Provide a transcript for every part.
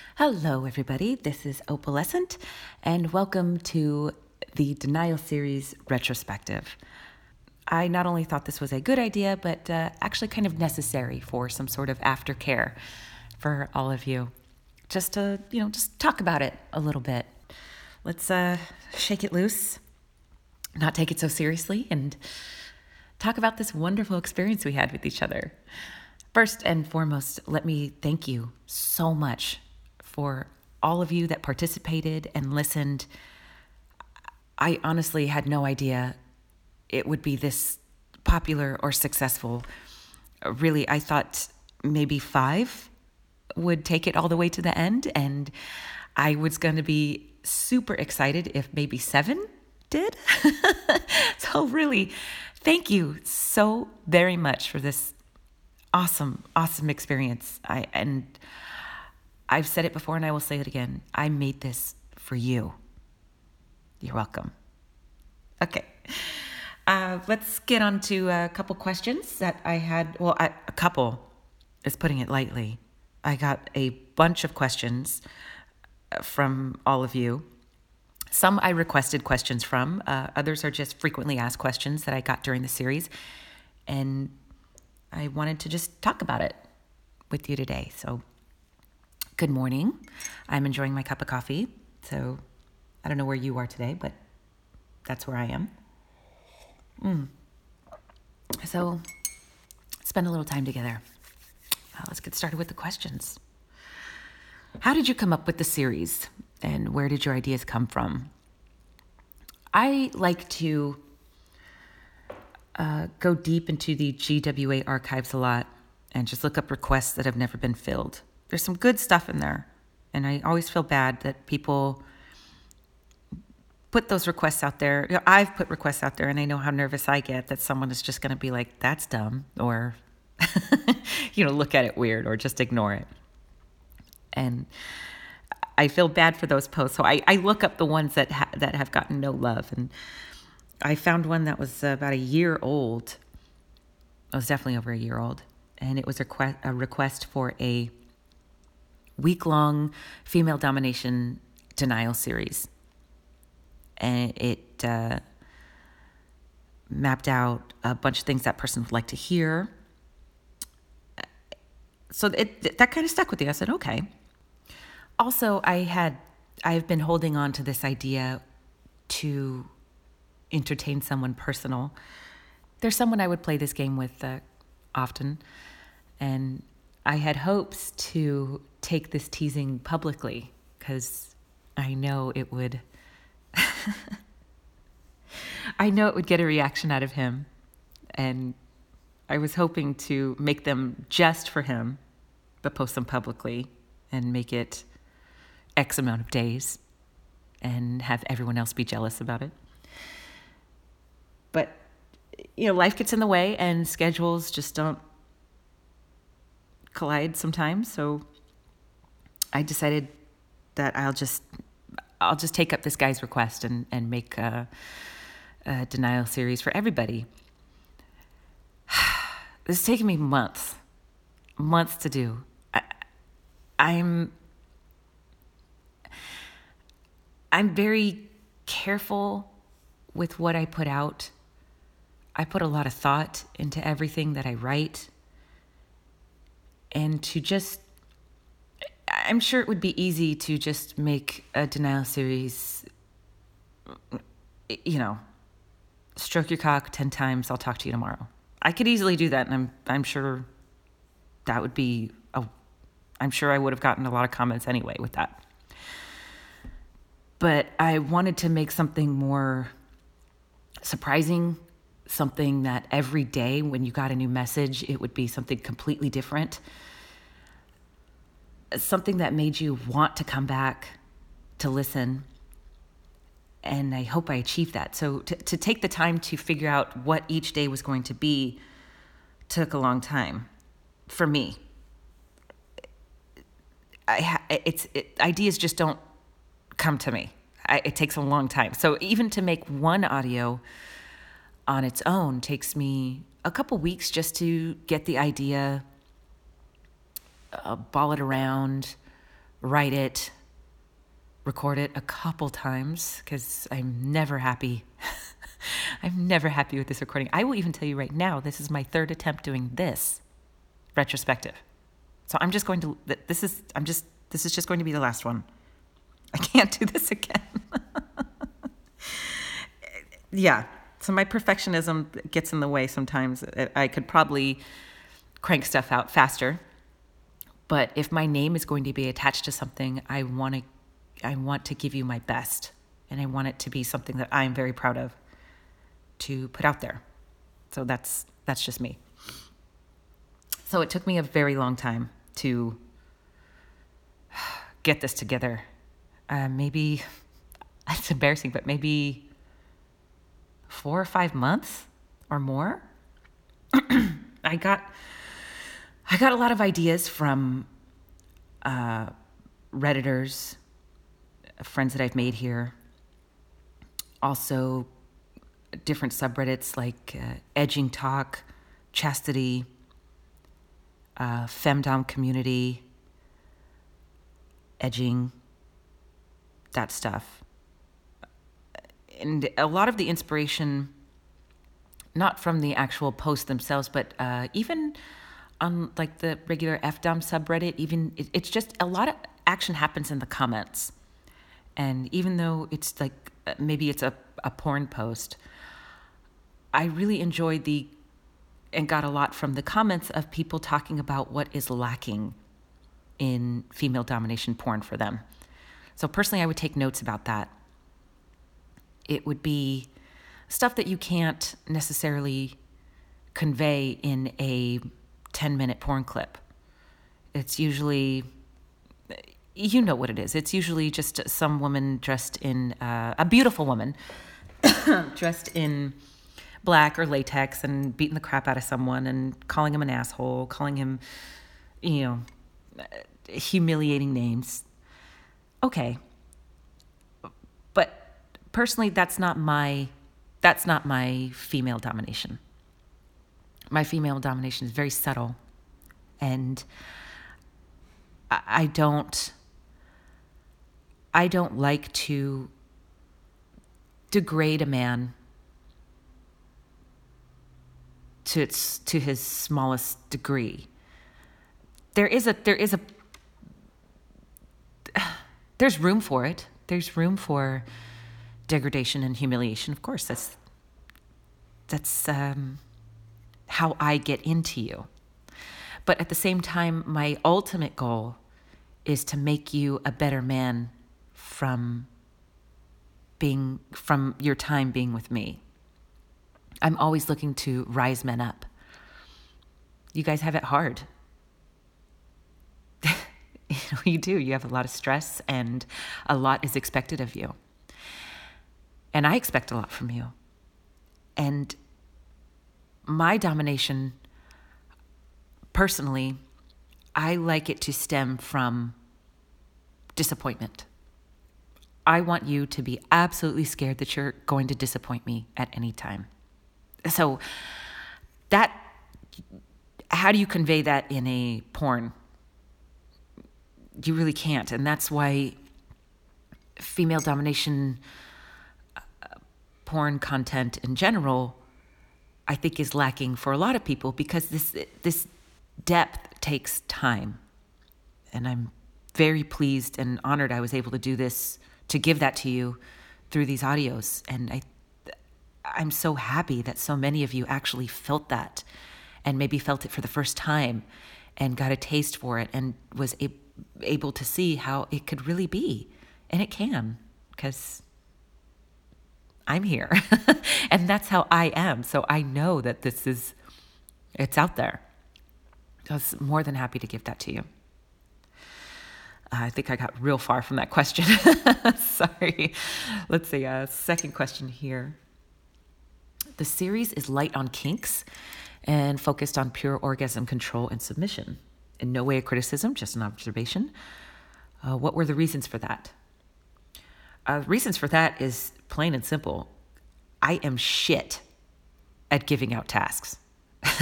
Hello, everybody. This is Opalescent, and welcome to the Denial Series retrospective. I not only thought this was a good idea, but actually kind of necessary for some sort of aftercare for all of you. Just to, just talk about it a little bit. Let's shake it loose, not take it so seriously, and talk about this wonderful experience we had with each other. First and foremost, let me thank you so much for all of you that participated and listened. I honestly had no idea it would be this popular or successful. Really, I thought maybe 5 would take it all the way to the end, and I was going to be super excited if maybe 7 did. So really, thank you so very much for this awesome experience. I've said it before and I will say it again. I made this for you. You're welcome. Okay. Let's get on to a couple questions that I had. Well, a couple is putting it lightly. I got a bunch of questions from all of you. Some I requested questions from. Others are just frequently asked questions that I got during the series. And I wanted to just talk about it with you today. So, good morning. I'm enjoying my cup of coffee. So, I don't know where you are today, but that's where I am. So, spend a little time together. Let's get started with the questions. How did you come up with the series, and where did your ideas come from? I like to go deep into the GWA archives a lot and just look up requests that have never been filled. There's some good stuff in there, and I always feel bad that people put those requests out there. I've put requests out there, and I know how nervous I get that someone is just going to be like, that's dumb, or look at it weird, or just ignore it. And I feel bad for those posts, so I look up the ones that have gotten no love. And I found one that was about a year old. It was definitely over a year old. And it was a request for a week-long female domination denial series. And it mapped out a bunch of things that person would like to hear. So that kind of stuck with me. I said, okay. Also, I've been holding on to this idea to entertain someone personal. There's someone I would play this game with often, and I had hopes to take this teasing publicly because I know it would get a reaction out of him, and I was hoping to make them just for him, but post them publicly and make it X amount of days and have everyone else be jealous about it. But, life gets in the way and schedules just don't collide sometimes. So I decided that I'll just take up this guy's request and make a denial series for everybody. This has taken me months to do. I'm very careful with what I put out. I put a lot of thought into everything that I write. And I'm sure it would be easy to just make a denial series, stroke your cock 10 times, I'll talk to you tomorrow. I could easily do that, and I'm sure that would be, I'm sure I would have gotten a lot of comments anyway with that. But I wanted to make something more surprising, something that every day when you got a new message, it would be something completely different. Something that made you want to come back to listen. And I hope I achieved that. So to take the time to figure out what each day was going to be took a long time for me. Ideas just don't come to me. It takes a long time. So even to make one audio on its own takes me a couple weeks just to get the idea, ball it around, write it, record it a couple times because I'm never happy. I'm never happy with this recording. I will even tell you right now, this is my third attempt doing this retrospective. So I'm just going to, this is just going to be the last one. I can't do this again. Yeah. So my perfectionism gets in the way sometimes. I could probably crank stuff out faster. But if my name is going to be attached to something, I want to give you my best. And I want it to be something that I'm very proud of to put out there. So that's just me. So it took me a very long time to get this together. Maybe, it's embarrassing, but maybe 4 or 5 months or more. I got a lot of ideas from Redditors, friends that I've made here. Also, different subreddits like Edging Talk, Chastity, Femdom Community, Edging, that stuff. And a lot of the inspiration, not from the actual posts themselves, but even on like the regular FDOM subreddit, it's just a lot of action happens in the comments. And even though it's like, maybe it's a porn post, I really enjoyed and got a lot from the comments of people talking about what is lacking in female domination porn for them. So personally, I would take notes about that. It would be stuff that you can't necessarily convey in a 10-minute porn clip. It's usually, you know what it is. It's usually just some woman dressed in, a beautiful woman dressed in black or latex and beating the crap out of someone and calling him an asshole, calling him, humiliating names. Okay. But personally, that's not my female domination. My female domination is very subtle, and I don't like to degrade a man to his smallest degree. There's room for it. There's room for degradation and humiliation. Of course, that's how I get into you. But at the same time, my ultimate goal is to make you a better man from your time being with me. I'm always looking to rise men up. You guys have it hard. You do. You have a lot of stress and a lot is expected of you. And I expect a lot from you. And my domination, personally, I like it to stem from disappointment. I want you to be absolutely scared that you're going to disappoint me at any time. So how do you convey that in a porn? You really can't. And that's why female domination porn content in general, I think, is lacking for a lot of people, because this depth takes time. And I'm very pleased and honored I was able to do this, to give that to you through these audios. And I'm so happy that so many of you actually felt that, and maybe felt it for the first time and got a taste for it and was able to see how it could really be. And it can, because I'm here and that's how I am. So I know that it's out there. I was more than happy to give that to you. I think I got real far from that question. Sorry. Let's see. Second question here. The series is light on kinks and focused on pure orgasm control and submission. In no way a criticism, just an observation. What were the reasons for that? Reasons for that is plain and simple. I am shit at giving out tasks.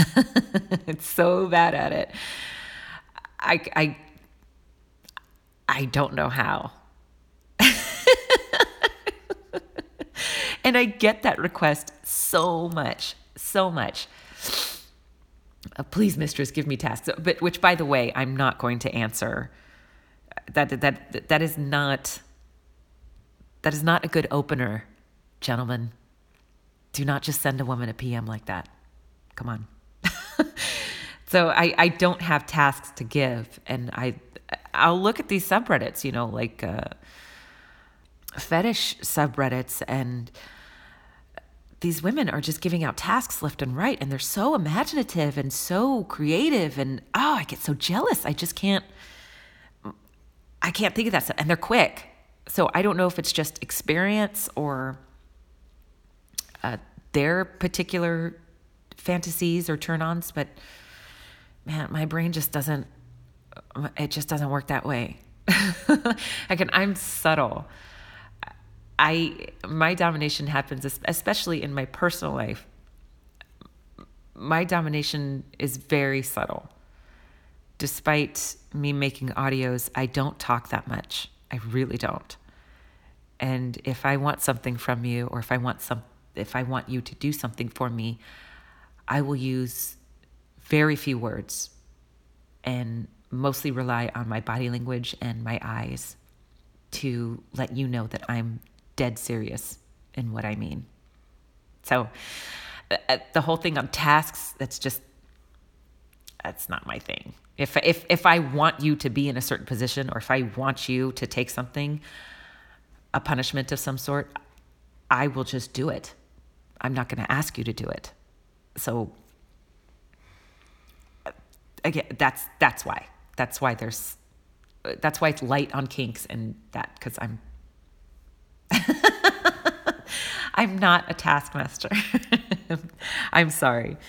It's so bad at it. I I don't know how. And I get that request so much, so much. Please, mistress, give me tasks. But which, by the way, I'm not going to answer. That is not a good opener, gentlemen. Do not just send a woman a PM like that. Come on. So I don't have tasks to give, and I'll look at these subreddits, like fetish subreddits, and these women are just giving out tasks left and right, and they're so imaginative and so creative, and I get so jealous. I can't think of that stuff, and they're quick. So I don't know if it's just experience or their particular fantasies or turn-ons, but man, my brain just doesn't work that way. I'm subtle. My domination happens, especially in my personal life. My domination is very subtle. Despite me making audios, I don't talk that much. I really don't. And if I want something from you, or if I want you to do something for me, I will use very few words and mostly rely on my body language and my eyes to let you know that I'm dead serious in what I mean. So the whole thing on tasks, that's not my thing. If I want you to be in a certain position, or if I want you to take something, a punishment of some sort, I will just do it. I'm not going to ask you to do it. So again, that's why it's light on kinks and that, because I'm not a taskmaster. I'm sorry.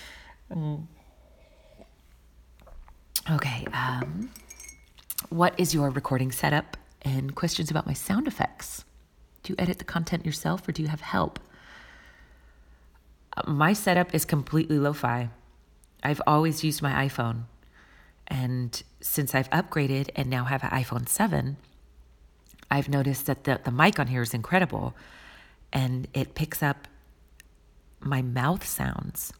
Okay. What is your recording setup, and questions about my sound effects? Do you edit the content yourself, or do you have help? My setup is completely lo-fi. I've always used my iPhone. And since I've upgraded and now have an iPhone 7, I've noticed that the mic on here is incredible, and it picks up my mouth sounds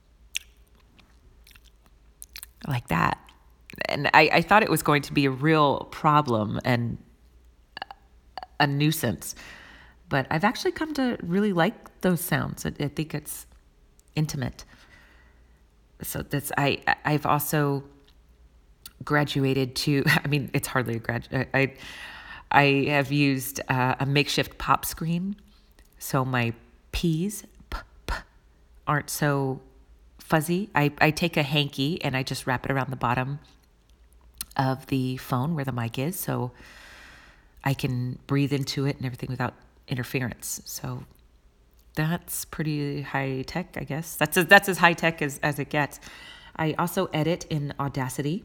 like that. And I thought it was going to be a real problem and a nuisance, but I've actually come to really like those sounds. I think it's intimate. So I've also graduated to, it's hardly a graduate. I have used a makeshift pop screen, so my P's aren't so fuzzy. I take a hanky and I just wrap it around the bottom of the phone where the mic is, so I can breathe into it and everything without interference. So that's pretty high tech, I guess. That's as high tech as it gets. I also edit in Audacity,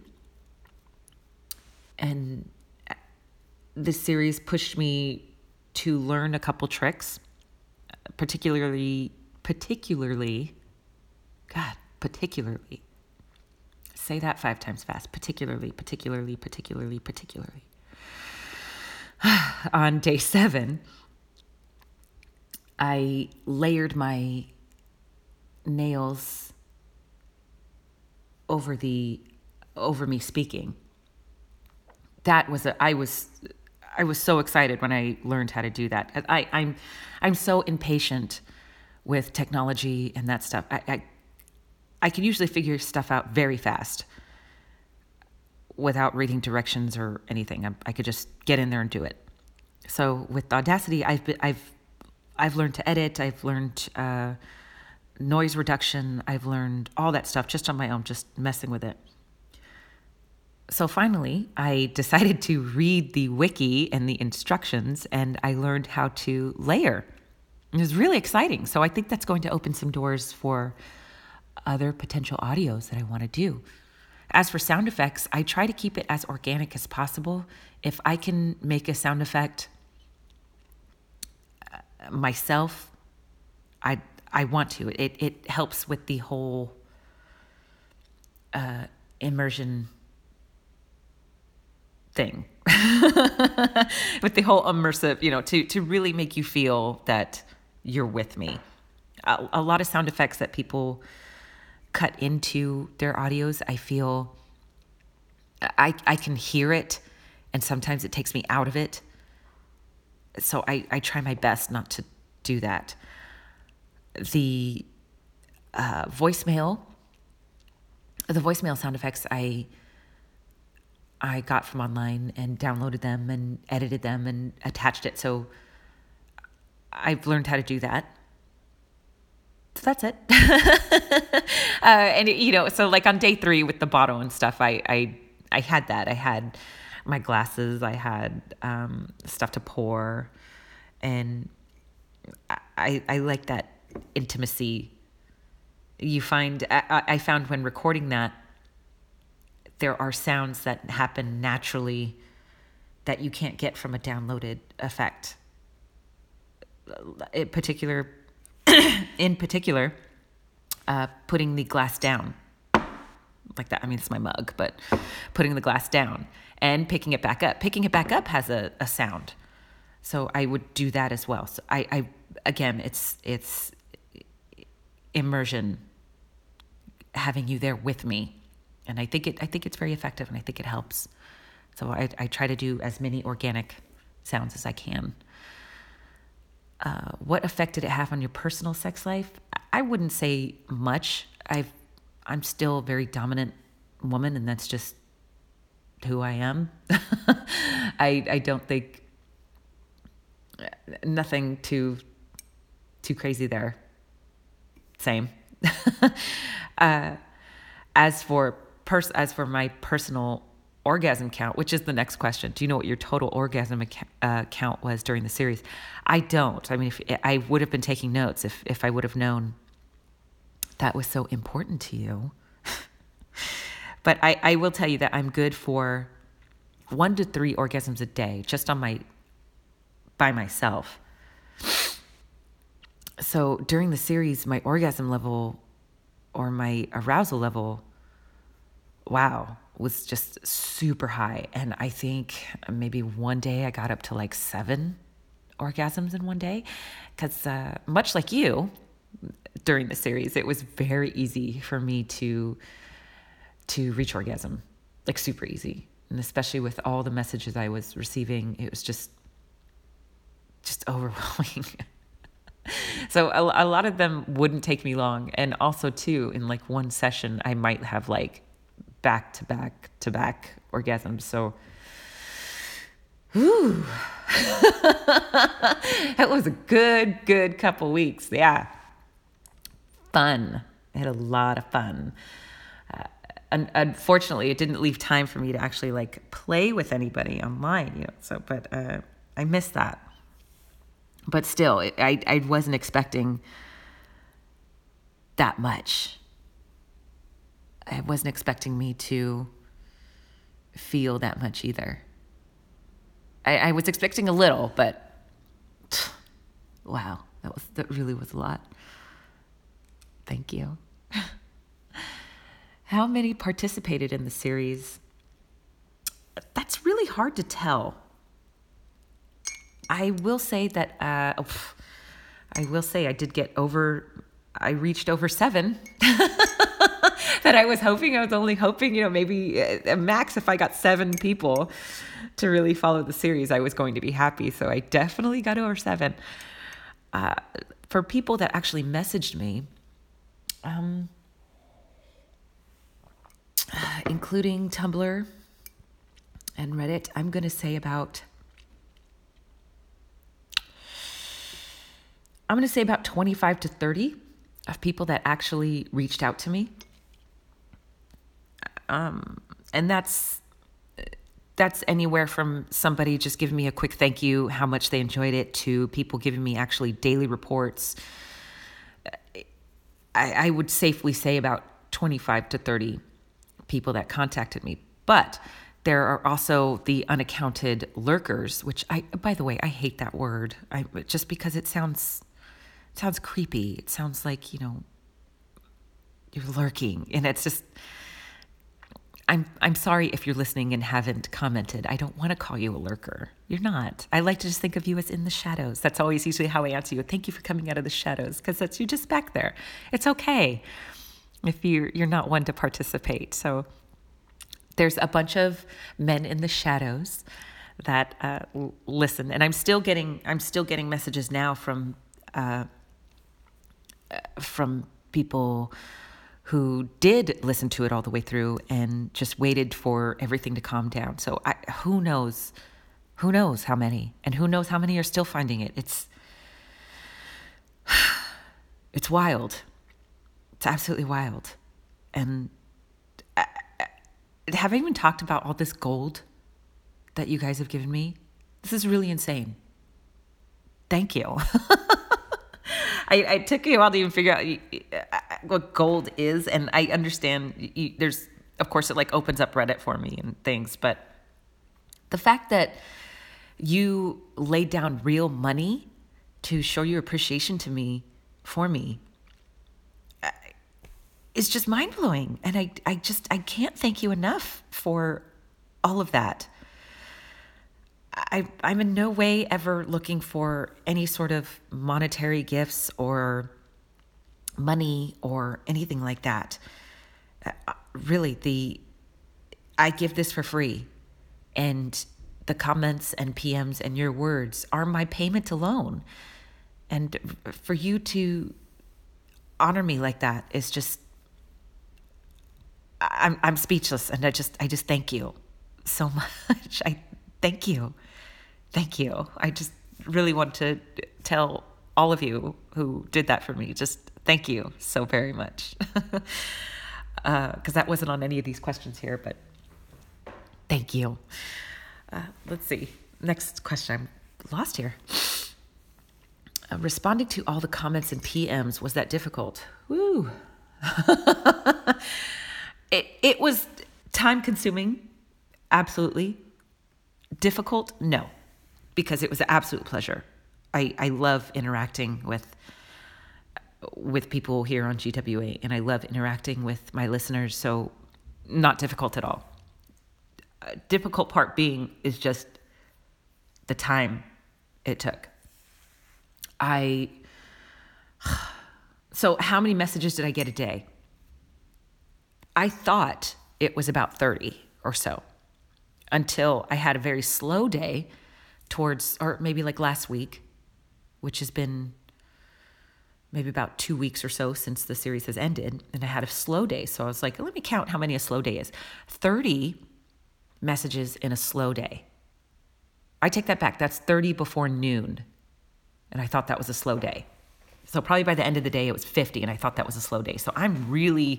and this series pushed me to learn a couple tricks, particularly, say that 5 times fast, particularly. On day 7, I layered my nails over me speaking. I was so excited when I learned how to do that. I'm so impatient with technology and that stuff. I can usually figure stuff out very fast without reading directions or anything. I could just get in there and do it. So with Audacity, I've learned to edit. I've learned noise reduction. I've learned all that stuff just on my own, just messing with it. So finally, I decided to read the wiki and the instructions, and I learned how to layer. It was really exciting. So I think that's going to open some doors for other potential audios that I want to do. As for sound effects, I try to keep it as organic as possible. If I can make a sound effect myself, I want to. It helps with the whole immersion thing with the whole immersive, to really make you feel that you're with me. A lot of sound effects that people cut into their audios, I feel I can hear it, and sometimes it takes me out of it. So I try my best not to do that. The voicemail sound effects I got from online and downloaded them and edited them and attached it. So I've learned how to do that. So that's it. So like on day 3 with the bottle and stuff, I had that. I had my glasses, I had stuff to pour, and I like that intimacy. I found when recording that, there are sounds that happen naturally that you can't get from a downloaded effect. In particular, putting the glass down like that. I mean, it's my mug, but putting the glass down and picking it back up. Picking it back up has a sound. So I would do that as well. So I again, it's immersion, having you there with me. And I think it's very effective, and I think it helps. So I try to do as many organic sounds as I can. What effect did it have on your personal sex life? I wouldn't say much. I'm still a very dominant woman, and that's just who I am. I don't think nothing too crazy there. Same. As for my personal orgasm count, which is the next question. Do you know what your total orgasm count was during the series? I don't. I mean, I would have been taking notes if I would have known that was so important to you. But I will tell you that I'm good for 1 to 3 orgasms a day, just by myself. So during the series, my orgasm level or my arousal level, wow, was just super high. And I think maybe one day I got up to like 7 orgasms in one day. Because much like you, during the series, it was very easy for me to reach orgasm, like super easy. And especially with all the messages I was receiving, it was just overwhelming. So a lot of them wouldn't take me long. And also too, in like one session, I might have like back to back orgasms. So, whew. It was a good couple weeks. Yeah. Fun. I had a lot of fun. Unfortunately, it didn't leave time for me to actually like play with anybody online, but I missed that. But still, I wasn't expecting that much. I wasn't expecting me to feel that much either. I was expecting a little, but wow, that really was a lot. Thank you. How many participated in the series? That's really hard to tell. I will say that I reached over 7 that I was hoping. I was only hoping, maybe a max if I got 7 people to really follow the series, I was going to be happy. So I definitely got over 7. For people that actually messaged me, including Tumblr and Reddit, I'm going to say about 25 to 30 of people that actually reached out to me. And that's anywhere from somebody just giving me a quick thank you, how much they enjoyed it, to people giving me actually daily reports. I would safely say about 25 to 30 people that contacted me. But there are also the unaccounted lurkers, which by the way, I hate that word. Just because it sounds creepy. It sounds like, you're lurking. And it's just, I'm sorry if you're listening and haven't commented. I don't want to call you a lurker. You're not. I like to just think of you as in the shadows. That's always usually how I answer you. Thank you for coming out of the shadows, because that's you're just back there. It's okay if you're not one to participate. So there's a bunch of men in the shadows that listen, and I'm still getting messages now from people who did listen to it all the way through and just waited for everything to calm down. So who knows how many, and who knows how many are still finding it. It's wild. It's absolutely wild. And have I even talked about all this gold that you guys have given me? This is really insane. Thank you. I took you a while to even figure out what gold is, and I understand there's, of course, it like opens up Reddit for me and things, but the fact that you laid down real money to show your appreciation to me, for me, is just mind-blowing. And I can't thank you enough for all of that. I'm in no way ever looking for any sort of monetary gifts or money or anything like that. Really, I give this for free, and the comments and PMs and your words are my payment alone. And for you to honor me like that is just, I'm speechless, and I just thank you so much. Thank you. I just really want to tell all of you who did that for me, just thank you so very much. Because that wasn't on any of these questions here, but thank you. Let's see. Next question. I'm lost here. Responding to all the comments and PMs, was that difficult? Woo. It was time consuming. Absolutely. Difficult? No, because it was an absolute pleasure. I love interacting with people here on GWA, and I love interacting with my listeners, so not difficult at all. Difficult part being is just the time it took. So how many messages did I get a day? I thought it was about 30 or so, until I had a very slow day or maybe like last week, which has been maybe about 2 weeks or so since the series has ended, and I had a slow day. So I was like, let me count how many a slow day is. 30 messages in a slow day. I take that back. That's 30 before noon, and I thought that was a slow day. So probably by the end of the day, it was 50, and I thought that was a slow day. So I'm really...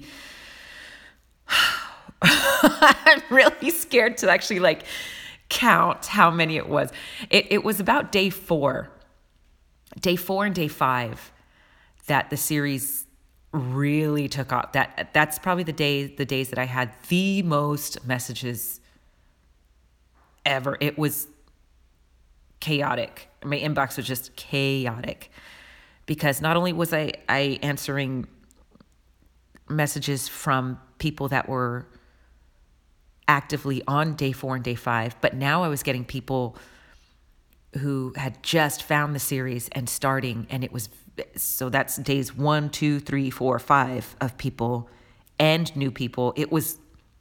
I'm really scared to actually like count how many it was. It was about day 4 and day 5 that the series really took off. That's probably the days that I had the most messages ever. It was chaotic. My inbox was just chaotic, because not only was I answering messages from people that were actively on day 4 and day 5, but now I was getting people who had just found the series and starting, and so that's days 1, 2, 3, 4, 5 of people and new people. It was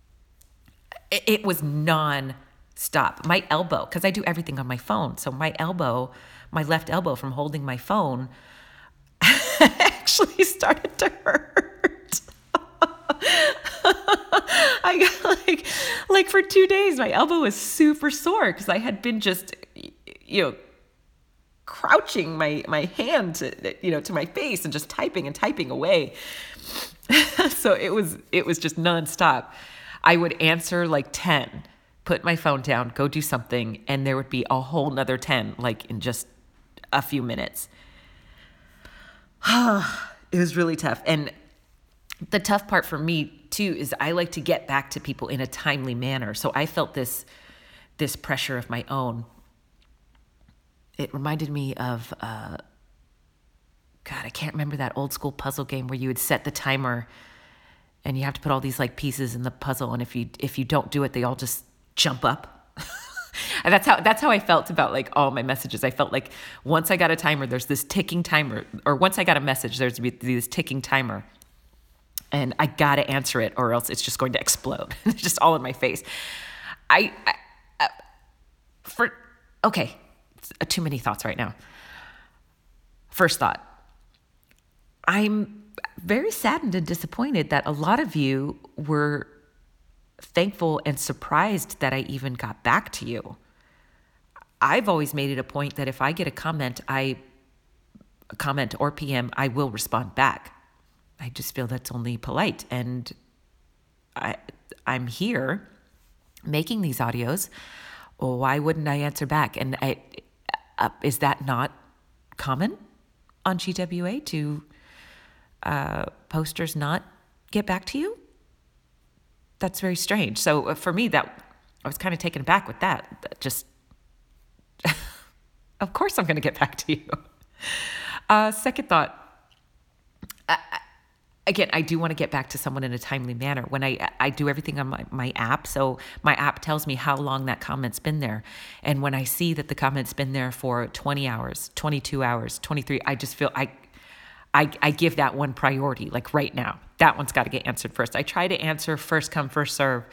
non-stop. My elbow, because I do everything on my phone, so my left elbow from holding my phone actually started to hurt. I got like for 2 days, my elbow was super sore because I had been just, crouching my hand to my face and just typing away. So it was just nonstop. I would answer like 10, put my phone down, go do something, and there would be a whole nother 10 like in just a few minutes. It was really tough. And the tough part for me too is I like to get back to people in a timely manner. So I felt this pressure of my own. It reminded me of, God, I can't remember that old school puzzle game where you would set the timer and you have to put all these like pieces in the puzzle. And if you don't do it, they all just jump up. And that's how I felt about like all my messages. I felt like once I got a timer, there's this ticking timer, or once I got a message, there's this ticking timer, and I got to answer it or else it's just going to explode. It's just all in my face. Too many thoughts right now. First thought, I'm very saddened and disappointed that a lot of you were thankful and surprised that I even got back to you. I've always made it a point that if I get a comment or PM, I will respond back. I just feel that's only polite. And I'm here making these audios. Why wouldn't I answer back? And is that not common on GWA to posters not get back to you? That's very strange. So for me, that I was kind of taken aback with that. Just, of course I'm going to get back to you. Second thought, again, I do want to get back to someone in a timely manner. When I do everything on my app, so my app tells me how long that comment's been there. And when I see that the comment's been there for 20 hours, 22 hours, 23, I just feel I give that one priority, like right now. That one's got to get answered first. I try to answer first come, first serve.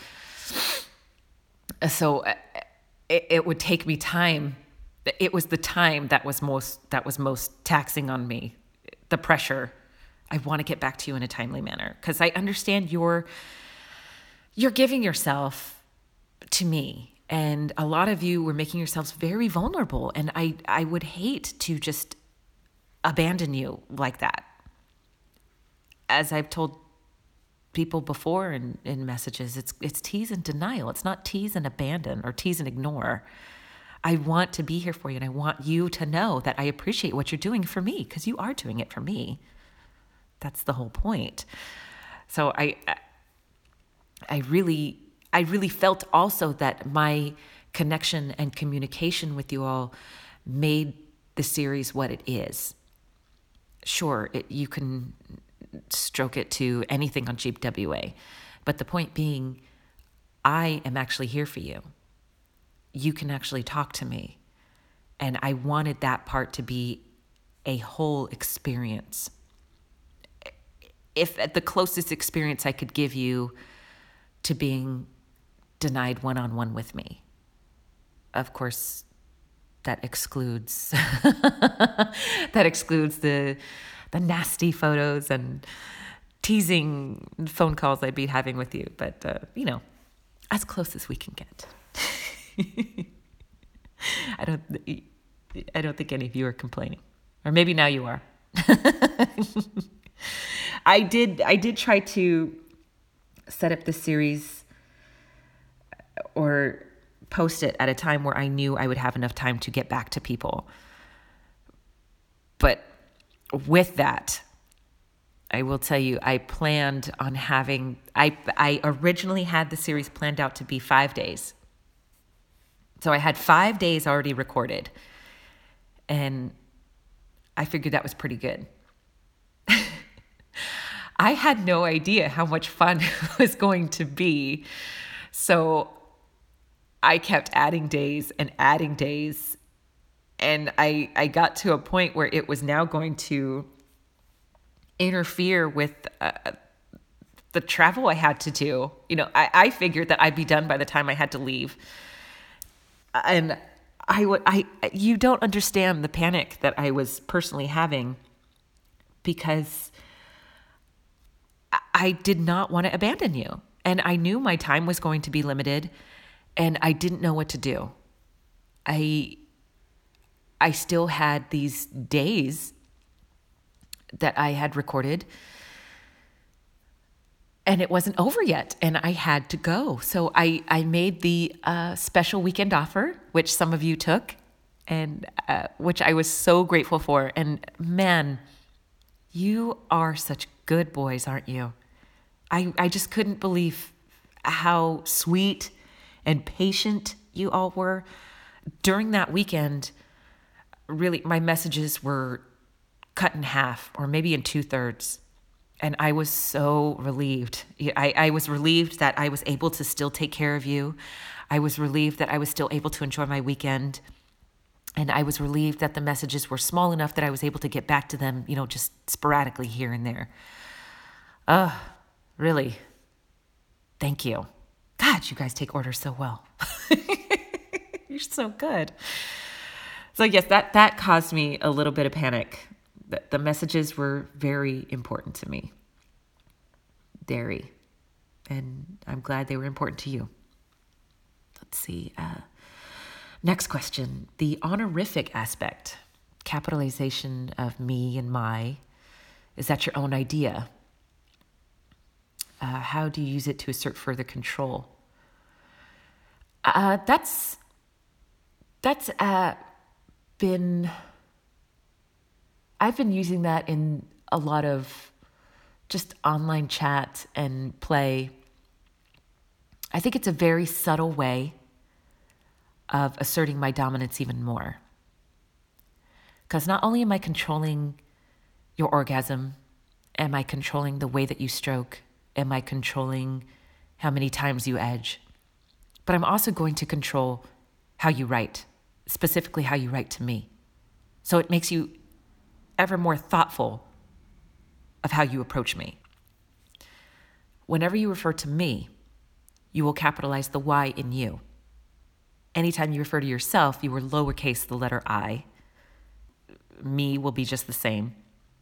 So it would take me time. It was the time that was most taxing on me, the pressure. I want to get back to you in a timely manner because I understand you're giving yourself to me, and a lot of you were making yourselves very vulnerable, and I would hate to just abandon you like that. As I've told people before in messages, it's tease and denial. It's not tease and abandon or tease and ignore. I want to be here for you, and I want you to know that I appreciate what you're doing for me because you are doing it for me. That's the whole point. So I really felt also that my connection and communication with you all made the series what it is. Sure, you can stroke it to anything on GWA, but the point being, I am actually here for you. You can actually talk to me. And I wanted that part to be a whole experience. If at the closest experience I could give you to being denied one-on-one with me. Of course, that excludes the nasty photos and teasing phone calls I'd be having with you. But, as close as we can get. I don't think any of you are complaining. Or maybe now you are. I did try to set up the series or post it at a time where I knew I would have enough time to get back to people. But with that, I will tell you, I planned on having, I originally had the series planned out to be 5 days. So I had 5 days already recorded, and I figured that was pretty good. I had no idea how much fun it was going to be. So I kept adding days, and I got to a point where it was now going to interfere with the travel I had to do. I figured that I'd be done by the time I had to leave. And you don't understand the panic that I was personally having, because I did not want to abandon you. And I knew my time was going to be limited, and I didn't know what to do. I still had these days that I had recorded, and it wasn't over yet, and I had to go. So I made the special weekend offer, which some of you took, and which I was so grateful for. And man, you are such good boys, aren't you? I just couldn't believe how sweet and patient you all were. During that weekend, really, my messages were cut in half, or maybe in 2/3. And I was so relieved. I was relieved that I was able to still take care of you. I was relieved that I was still able to enjoy my weekend. And I was relieved that the messages were small enough that I was able to get back to them, just sporadically here and there. Really. Thank you. God, you guys take orders so well. You're so good. So yes, that caused me a little bit of panic. The messages were very important to me. Very. And I'm glad they were important to you. Let's see. Next question. The honorific aspect, capitalization of me and my, is that your own idea? How do you use it to assert further control? That's been... I've been using that in a lot of just online chat and play. I think it's a very subtle way of asserting my dominance even more. Because not only am I controlling your orgasm, am I controlling the way that you stroke, am I controlling how many times you edge, but I'm also going to control how you write, specifically how you write to me. So it makes you ever more thoughtful of how you approach me. Whenever you refer to me, you will capitalize the Y in you. Anytime you refer to yourself, you will lowercase the letter I. Me will be just the same.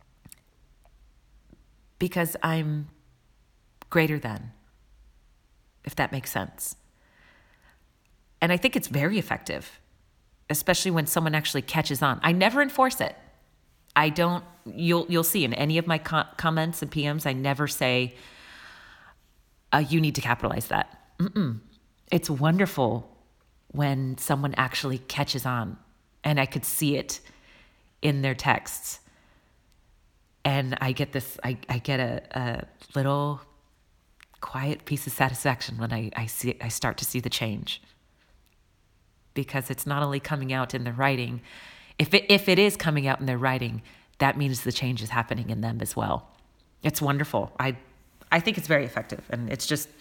Because I'm greater than, if that makes sense. And I think it's very effective, especially when someone actually catches on. I never enforce it. I don't, you'll see in any of my comments and PMs, I never say, you need to capitalize that. It's wonderful when someone actually catches on, and I could see it in their texts. And I get this, I get a little quiet piece of satisfaction when I start to see the change. Because it's not only coming out in their writing, if it is coming out in their writing, that means the change is happening in them as well. It's wonderful. I think it's very effective, and it's just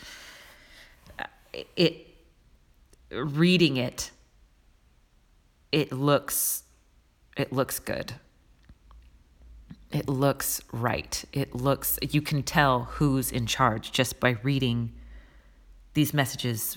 reading it. It looks good. It looks right. You can tell who's in charge just by reading these messages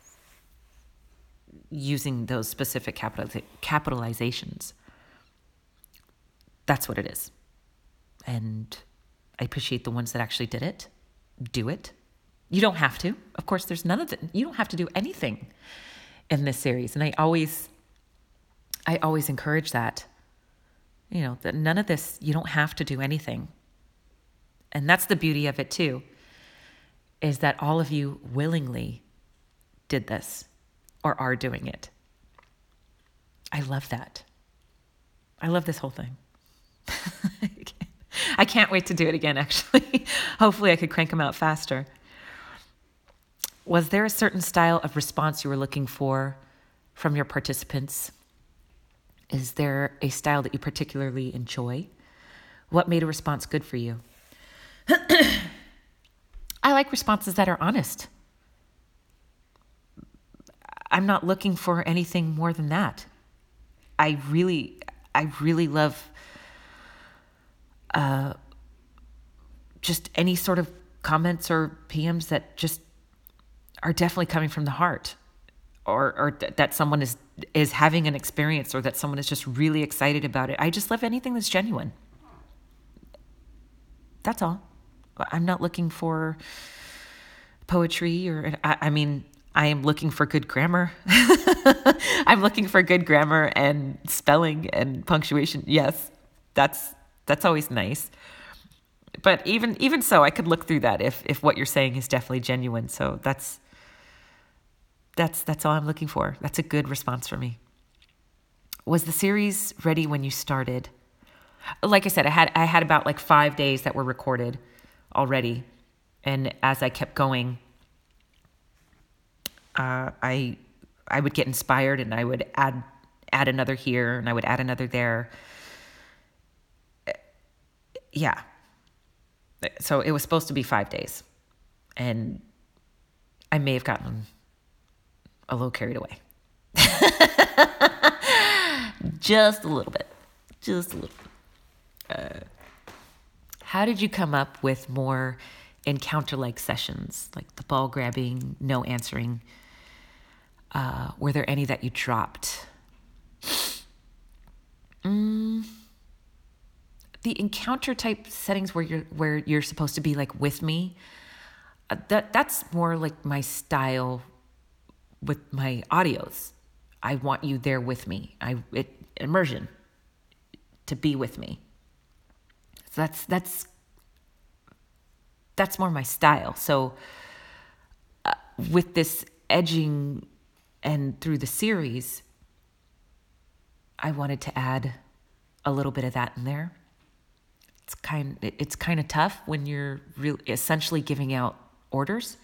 using those specific capitalizations. That's what it is. And I appreciate the ones that actually did it. Do it. You don't have to. Of course, there's none of it. You don't have to do anything in this series. And I always encourage that. That none of this, you don't have to do anything. And that's the beauty of it too, is that all of you willingly did this or are doing it. I love that. I love this whole thing. I can't wait to do it again, actually. Hopefully I could crank them out faster. Was there a certain style of response you were looking for from your participants? Is there a style that you particularly enjoy? What made a response good for you? I like responses that are honest. I'm not looking for anything more than that. I really love just any sort of comments or PMs that just are definitely coming from the heart, or that someone is having an experience, or that someone is just really excited about it. I just love anything that's genuine. That's all. I'm not looking for poetry I am looking for good grammar. I'm looking for good grammar and spelling and punctuation. Yes, that's always nice. But even so, I could look through that if what you're saying is definitely genuine. So that's all I'm looking for. That's a good response for me. Was the series ready when you started? Like I said, I had about like 5 days that were recorded already. And as I kept going, I would get inspired, and I would add another here, and I would add another there. Yeah. So it was supposed to be 5 days. And I may have gotten a little carried away. Just a little bit. How did you come up with more encounter-like sessions, like the ball grabbing, no answering? Were there any that you dropped? The encounter type settings where you're supposed to be like with me, that's more like my style with my audios. I want you there with me. Immersion, to be with me. So that's more my style. So with this edging and through the series, I wanted to add a little bit of that in there. It's kind of tough when you're essentially giving out orders.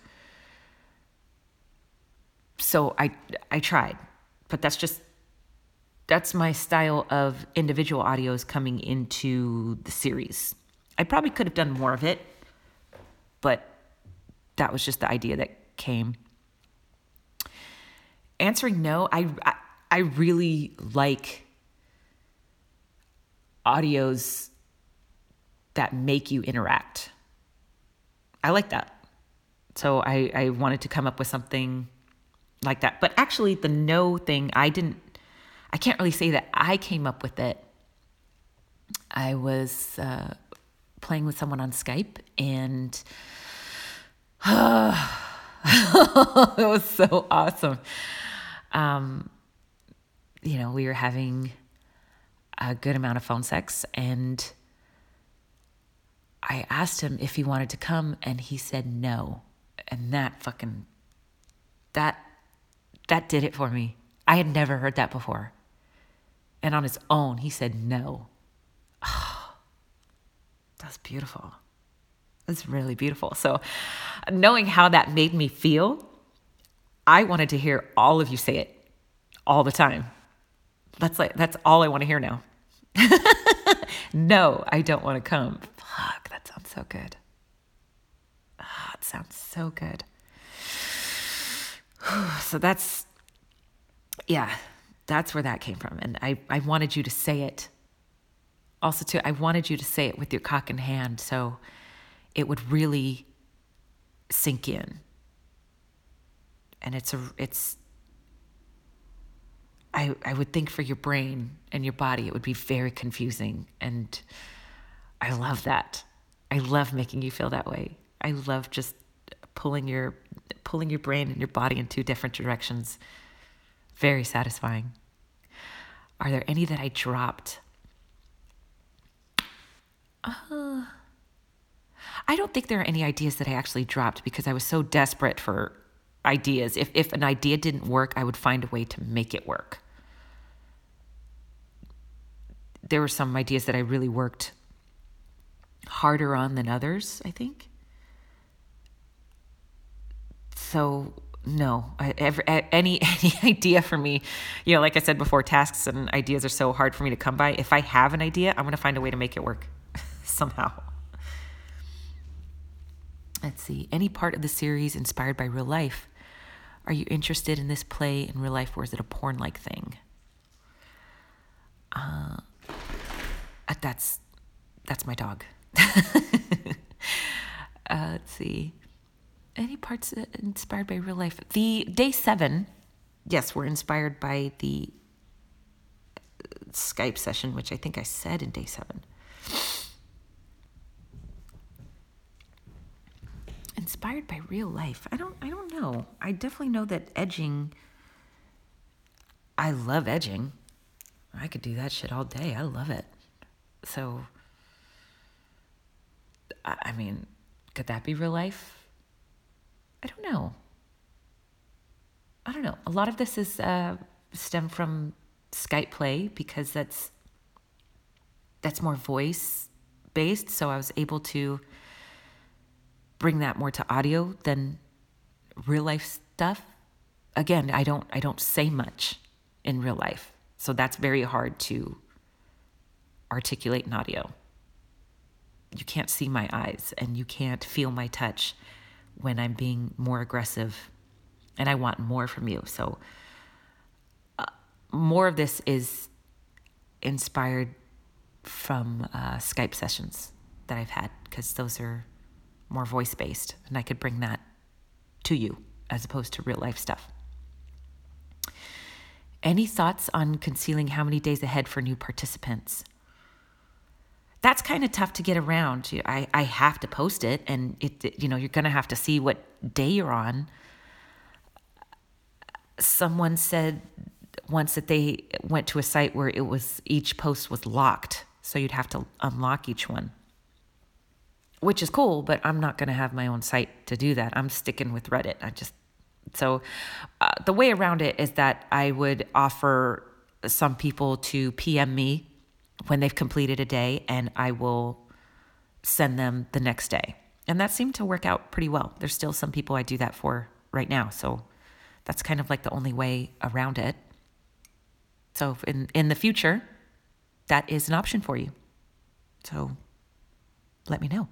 So I tried, but that's my style of individual audios coming into the series. I probably could have done more of it, but that was just the idea that came. Answering no, I really like audios that make you interact. I like that. So I wanted to come up with something like that. But actually the no thing, I can't really say that I came up with it. I was playing with someone on Skype, and it was so awesome. We were having a good amount of phone sex, and I asked him if he wanted to come, and he said no. And that did it for me. I had never heard that before. And on his own, he said no. Oh, that's beautiful. That's really beautiful. So knowing how that made me feel, I wanted to hear all of you say it all the time. That's all I want to hear now. No, I don't want to come. Fuck, that sounds so good. It sounds so good. So that's where that came from. And I wanted you to say it. Also, too, I wanted you to say it with your cock in hand so it would really sink in. And I would think for your brain and your body, it would be very confusing. And I love that. I love making you feel that way. I love just pulling your brain and your body in two different directions. Very satisfying. Are there any that I dropped? I don't think there are any ideas that I actually dropped because I was so desperate for ideas. If an idea didn't work, I would find a way to make it work. There were some ideas that I really worked harder on than others, I think. So no, any idea for me, like I said before, tasks and ideas are so hard for me to come by. If I have an idea, I'm going to find a way to make it work somehow. Let's see. Any part of the series inspired by real life? Are you interested in this play in real life, or is it a porn-like thing? That's my dog. Let's see. Any parts inspired by real life? The day 7, yes, were inspired by the Skype session, which I think I said in day 7. Inspired by real life. I don't know. I definitely know that edging. I love edging. I could do that shit all day. I love it. So, I mean, could that be real life? I don't know. A lot of this is stem from Skype play because that's more voice based. So I was able to bring that more to audio than real life stuff. Again, I don't say much in real life. So that's very hard to articulate in audio. you can't see my eyes and you can't feel my touch when I'm being more aggressive, and I want more from you. So more of this is inspired from Skype sessions that I've had, because those are more voice-based, and I could bring that to you as opposed to real life stuff. Any thoughts on concealing how many days ahead for new participants? That's kind of tough to get around. I have to post it, and you're going to have to see what day you're on. Someone said once that they went to a site where each post was locked, so you'd have to unlock each one, which is cool, but I'm not going to have my own site to do that. I'm sticking with Reddit. So the way around it is that I would offer some people to PM me when they've completed a day, and I will send them the next day. And that seemed to work out pretty well. There's still some people I do that for right now. So that's kind of like the only way around it. So in the future, that is an option for you. So let me know.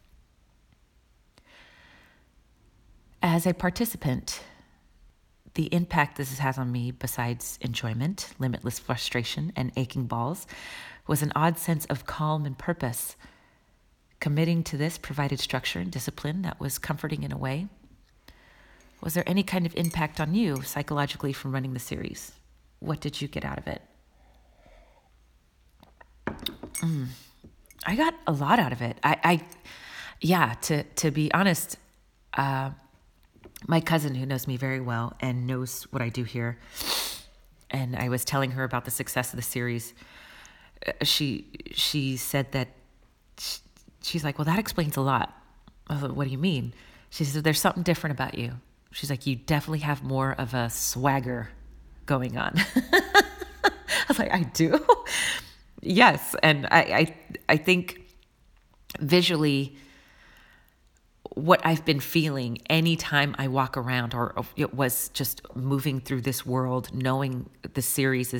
As a participant, the impact this has on me, besides enjoyment, limitless frustration, and aching balls, was an odd sense of calm and purpose. Committing to this provided structure and discipline that was comforting in a way. Was there any kind of impact on you psychologically from running the series? What did you get out of it? I got a lot out of it. To be honest, my cousin, who knows me very well and knows what I do here, and I was telling her about the success of the series, she said that she's like, well, that explains a lot. I was like, what do you mean? She said, there's something different about you. She's like, you definitely have more of a swagger going on. I was like, I do? Yes. And I think visually, what I've been feeling anytime I walk around, or it was just moving through this world, knowing the series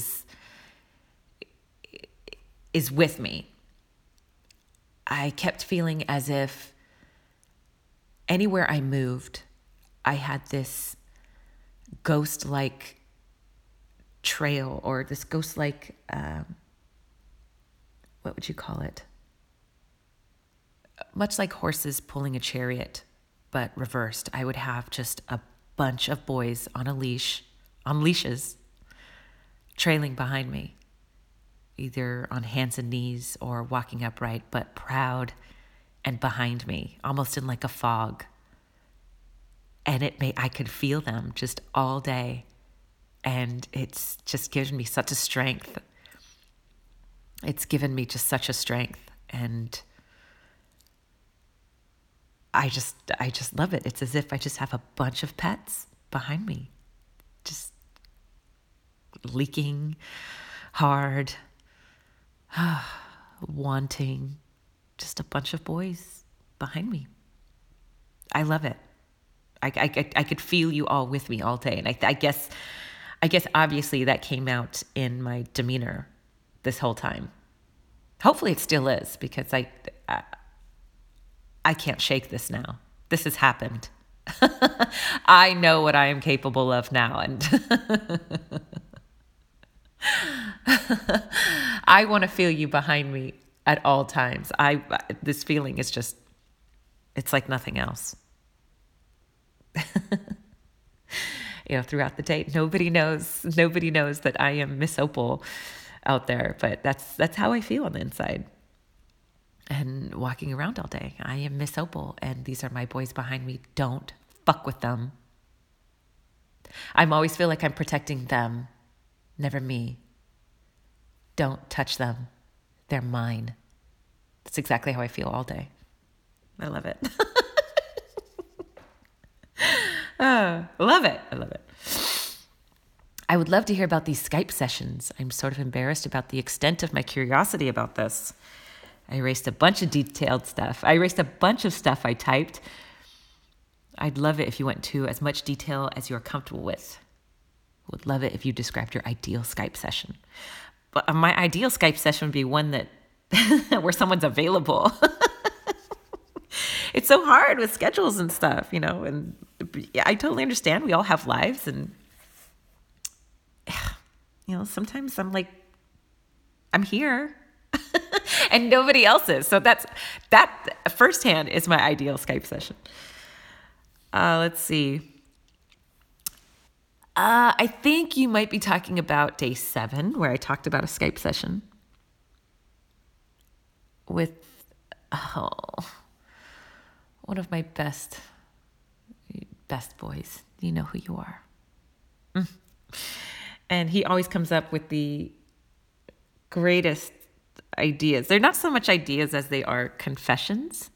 is with me. I kept feeling as if anywhere I moved, I had this ghost-like trail, or this ghost-like, what would you call it? Much like horses pulling a chariot, but reversed. I would have just a bunch of boys on leashes, trailing behind me, either on hands and knees or walking upright, but proud and behind me, almost in like a fog. And I could feel them just all day. And it's just given me such a strength. It's given me just such a strength. And I just love it. It's as if I just have a bunch of pets behind me, just leaking hard, wanting, just a bunch of boys behind me. I love it. I could feel you all with me all day. And I guess obviously that came out in my demeanor this whole time. Hopefully it still is, because I can't shake this now. This has happened. I know what I am capable of now. And I want to feel you behind me at all times. This feeling is just, it's like nothing else. Throughout the day, nobody knows that I am Miss Opal out there, but that's how I feel on the inside. And walking around all day, I am Miss Opal, and these are my boys behind me. Don't fuck with them. I always feel like I'm protecting them, never me. Don't touch them. They're mine. That's exactly how I feel all day. I love it. Love it. I love it. I would love to hear about these Skype sessions. I'm sort of embarrassed about the extent of my curiosity about this. I erased a bunch of detailed stuff. I erased a bunch of stuff I typed. I'd love it if you went into as much detail as you're comfortable with. Would love it if you described your ideal Skype session. But my ideal Skype session would be one that where someone's available. it's so hard with schedules and stuff, and yeah, I totally understand. We all have lives, and sometimes I'm like, I'm here and nobody else is. So that firsthand is my ideal Skype session. Let's see. I think you might be talking about day 7, where I talked about a Skype session with one of my best boys. You know who you are. And he always comes up with the greatest ideas. They're not so much ideas as they are confessions.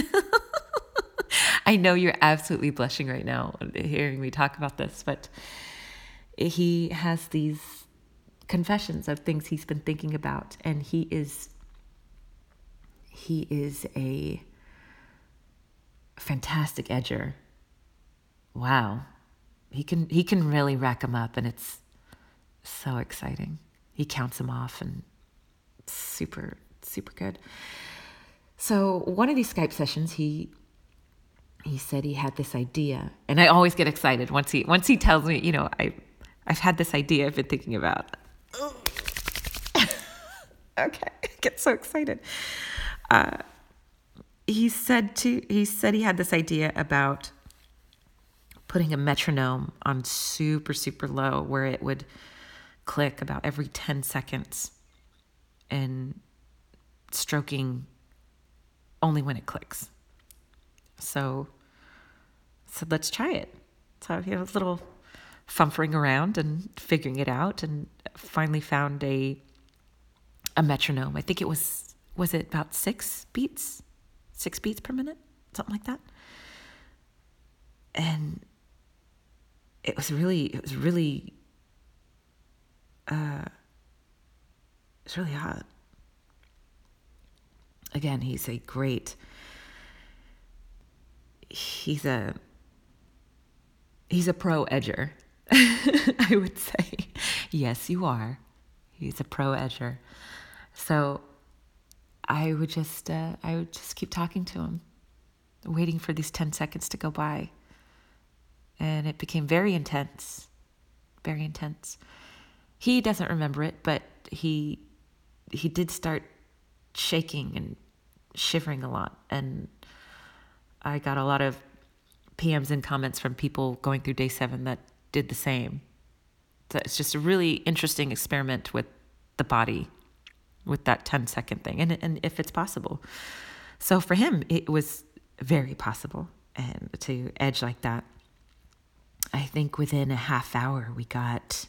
I know you're absolutely blushing right now hearing me talk about this, but he has these confessions of things he's been thinking about, and he is a fantastic edger. Wow. He can really rack them up, and it's so exciting. He counts them off, and it's super, super good. So one of these Skype sessions, he said he had this idea, and I always get excited once he tells me, I've had this idea I've been thinking about. Okay, I get so excited. He said he had this idea about putting a metronome on super, super low, where it would click about every 10 seconds and stroking only when it clicks. So let's try it. So he was a little fumfering around and figuring it out, and finally found a metronome. I think it was it about 6 beats per minute, something like that. And it was really hot. Again, he's a pro edger. I would say. Yes, you are. He's a pro edger. So I would just keep talking to him, waiting for these 10 seconds to go by. And it became very intense. Very intense. He doesn't remember it, but he did start shaking and shivering a lot. And I got a lot of PMs and comments from people going through day 7 that did the same. So it's just a really interesting experiment with the body, with that 10-second thing, and if it's possible. So for him, it was very possible, and to edge like that. I think within a half hour we got,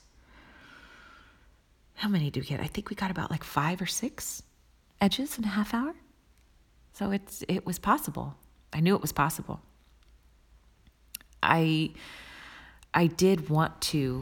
how many did we get? I think we got about like 5 or 6 edges in a half hour. So it was possible. I knew it was possible. I did want to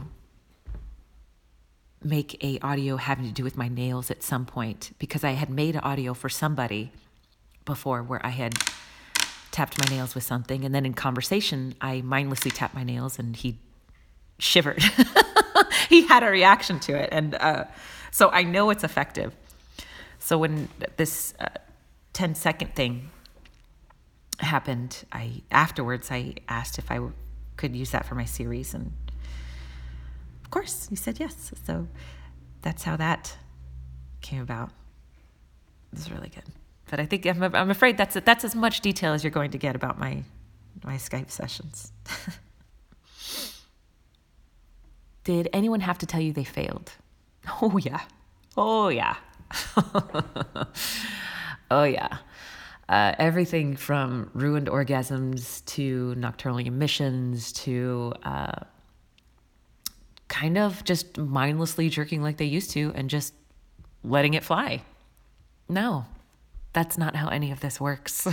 make a audio having to do with my nails at some point, because I had made an audio for somebody before where I had tapped my nails with something, and then in conversation I mindlessly tapped my nails and he shivered. He had a reaction to it, and so I know it's effective. So when this 10-second thing happened, afterwards I asked if I could use that for my series, and of course he said yes. So that's how that came about. It was really good. But I think I'm afraid that's as much detail as you're going to get about my Skype sessions. Did anyone have to tell you they failed? Oh yeah. Oh yeah. Oh yeah. Everything from ruined orgasms to nocturnal emissions to kind of just mindlessly jerking like they used to and just letting it fly. No, that's not how any of this works.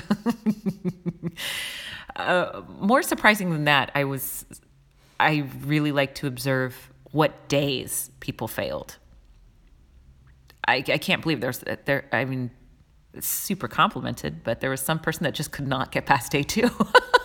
More surprising than that, I really like to observe what days people failed. I can't believe it's super complimented, but there was some person that just could not get past day 2.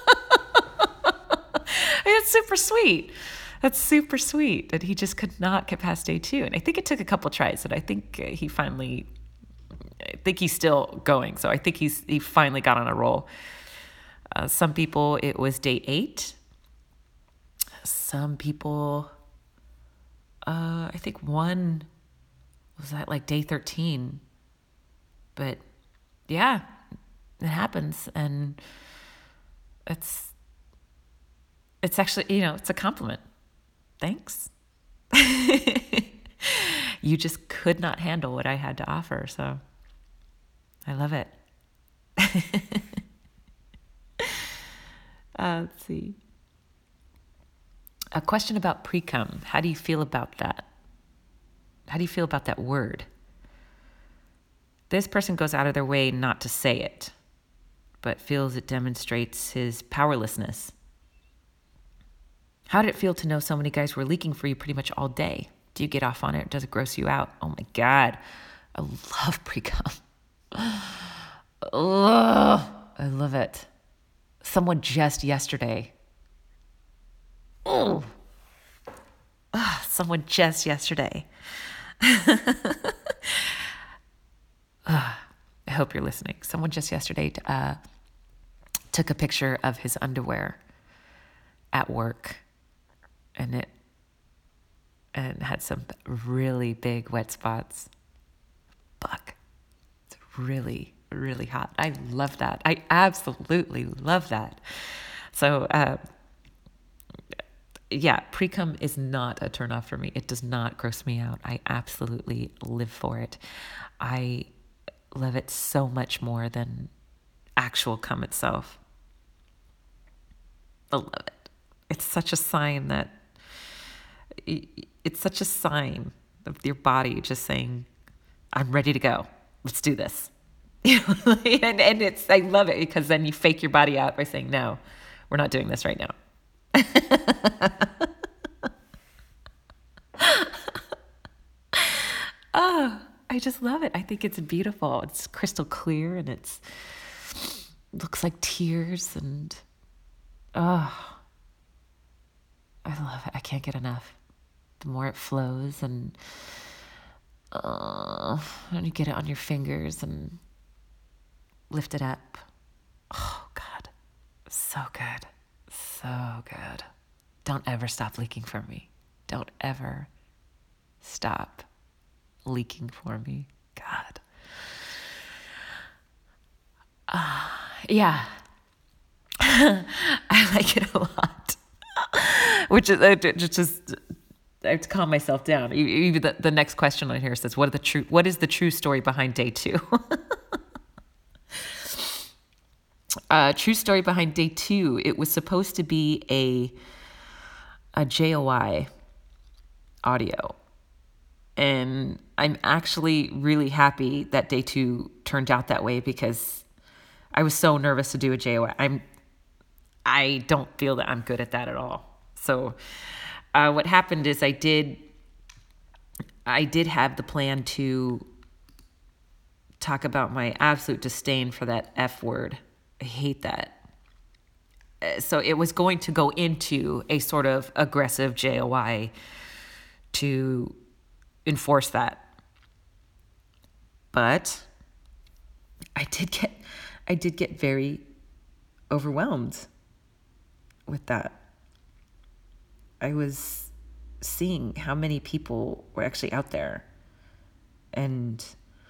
It's super sweet. That's super sweet that he just could not get past day 2. And I think it took a couple tries, but I think he's still going. So I think he finally got on a roll. Some people, it was day 8. Some people, I think one was at like day 13. But yeah, it happens. And it's actually, it's a compliment. Thanks. You just could not handle what I had to offer. So I love it. Let's see. A question about pre-cum. How do you feel about that? How do you feel about that word? This person goes out of their way not to say it, but feels it demonstrates his powerlessness. How did it feel to know so many guys were leaking for you pretty much all day? Do you get off on it? Does it gross you out? Oh my God. I love pre-cum. Oh, I love it. Someone just yesterday. Oh, someone just yesterday. I hope you're listening. Someone just yesterday took a picture of his underwear at work, and had some really big wet spots. Fuck. It's really, really hot. I love that. I absolutely love that. So, yeah, pre-cum is not a turnoff for me. It does not gross me out. I absolutely live for it. I love it so much more than actual cum itself. I love it. It's such a sign of your body just saying, I'm ready to go. Let's do this. And I love it because then you fake your body out by saying, no, we're not doing this right now. Oh, I just love it. I think it's beautiful. It's crystal clear and it looks like tears and I love it. I can't get enough. The more it flows and you get it on your fingers and lift it up. Oh God, so good. So good. Don't ever stop leaking for me. Don't ever stop leaking for me. God. Yeah. I like it a lot. Which is just I have to calm myself down. Even the next question on here says, what is the true story behind day 2? True story behind day 2. It was supposed to be a JOI audio. And I'm actually really happy that day 2 turned out that way because I was so nervous to do a JOI. I don't feel that I'm good at that at all. So what happened is I did have the plan to talk about my absolute disdain for that F word. I hate that. So it was going to go into a sort of aggressive JOI to enforce that. But I did get very overwhelmed with that. I was seeing how many people were actually out there and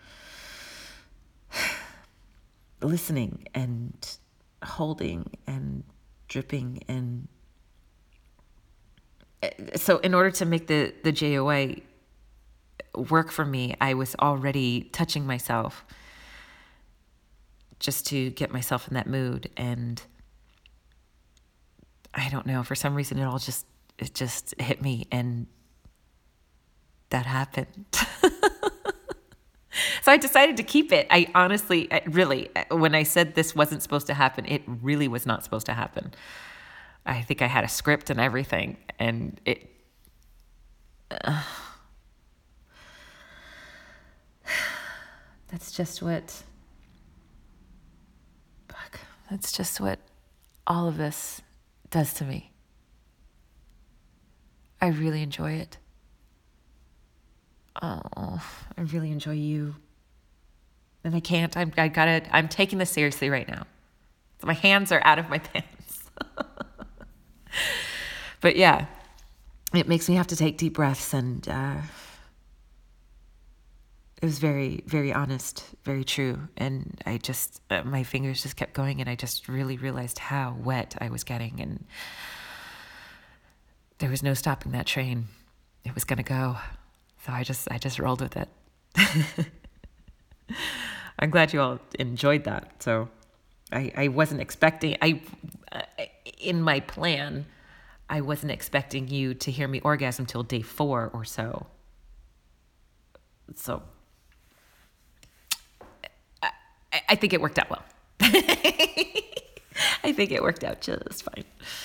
listening and holding and dripping. And so in order to make the JOI work for me, I was already touching myself just to get myself in that mood. And I don't know, for some reason it just hit me and that happened. So I decided to keep it. I honestly, really, when I said this wasn't supposed to happen, it really was not supposed to happen. I think I had a script and everything, and it... That's just what all of this does to me. I really enjoy it. Oh, I really enjoy you. And I can't, I'm taking this seriously right now. So my hands are out of my pants. But yeah, it makes me have to take deep breaths, and it was very, very honest, very true. And I just, my fingers just kept going, and I just really realized how wet I was getting, and there was no stopping that train. It was going to go. So I just rolled with it. I'm glad you all enjoyed that. So I wasn't expecting, in my plan, I wasn't expecting you to hear me orgasm till day 4 or so. So I think it worked out well. I think it worked out just fine.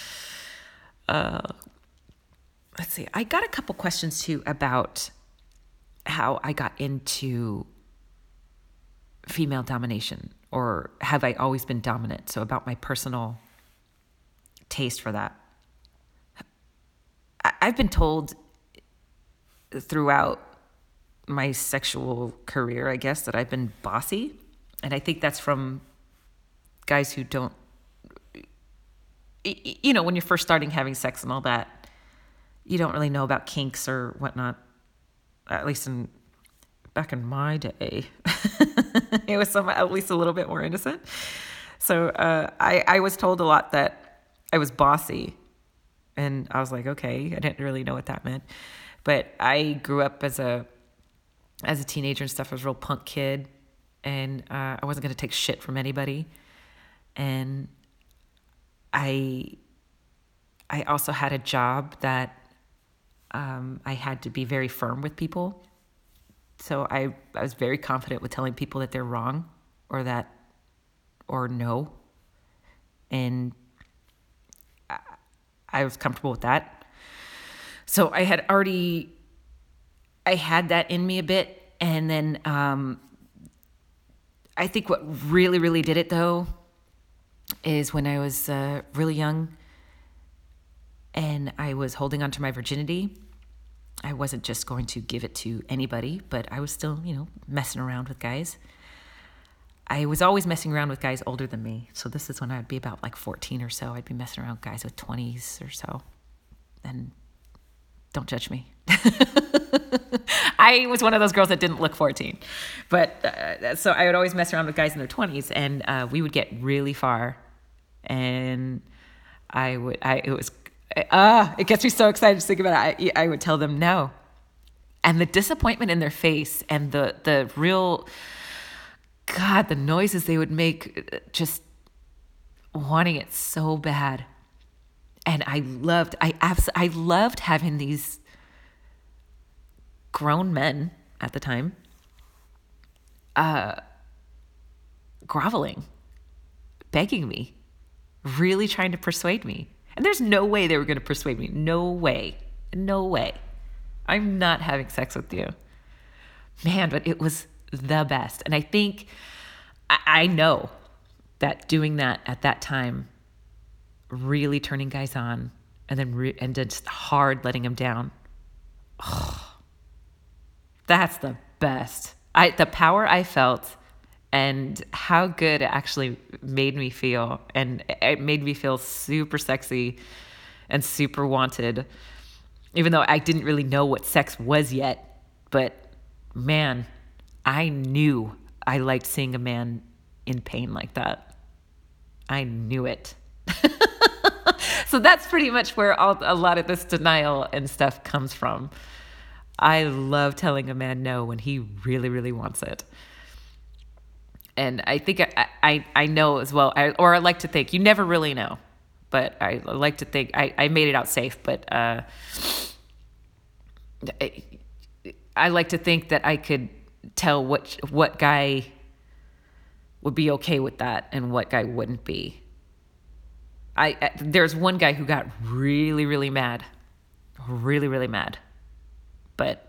Let's see. I got a couple questions too about how I got into female domination, or have I always been dominant? So about my personal taste for that. I've been told throughout my sexual career, I guess, that I've been bossy. And I think that's from guys who don't, when you're first starting having sex and all that, you don't really know about kinks or whatnot. At least back in my day, it was at least a little bit more innocent. So I was told a lot that I was bossy, and I was like, okay, I didn't really know what that meant. But I grew up as a teenager and stuff. I was a real punk kid, and I wasn't going to take shit from anybody. And I also had a job that I had to be very firm with people. So I was very confident with telling people that they're wrong or no. And I was comfortable with that. So I had that in me a bit. And then I think what really, really did it, though, is when I was really young and I was holding on to my virginity. I wasn't just going to give it to anybody, but I was still, messing around with guys. I was always messing around with guys older than me. So this is when I'd be about like 14 or so. I'd be messing around with guys with 20s or so. And don't judge me. I was one of those girls that didn't look 14. But so I would always mess around with guys in their 20s, and we would get really far. And it gets me so excited to think about it. I would tell them no. And the disappointment in their face and the real, God, the noises they would make, just wanting it so bad. And I loved having these grown men at the time groveling, begging me, really trying to persuade me. And there's no way they were going to persuade me. No way. No way. I'm not having sex with you. Man, but it was the best. And I think, I know that doing that at that time, really turning guys on, and then just hard letting them down. Oh, that's the best. The power I felt and how good it actually made me feel. And it made me feel super sexy and super wanted, even though I didn't really know what sex was yet. But man, I knew I liked seeing a man in pain like that. I knew it. So that's pretty much where a lot of this denial and stuff comes from. I love telling a man no when he really, really wants it. And I think I know as well, or I like to think, you never really know, but I like to think I made it out safe, but I like to think that I could tell what guy would be okay with that and what guy wouldn't be. There's one guy who got really, really mad, but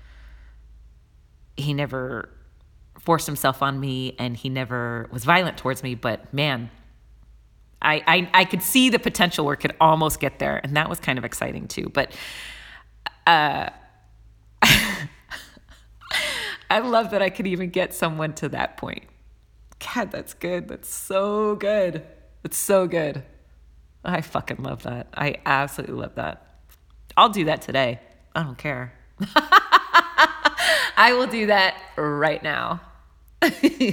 he never forced himself on me, and he never was violent towards me. But man, I could see the potential where it could almost get there, and that was kind of exciting too. But I love that I could even get someone to that point. God, that's good. That's so good. It's so good. I fucking love that. I absolutely love that. I'll do that today. I don't care. I will do that right now. Oh,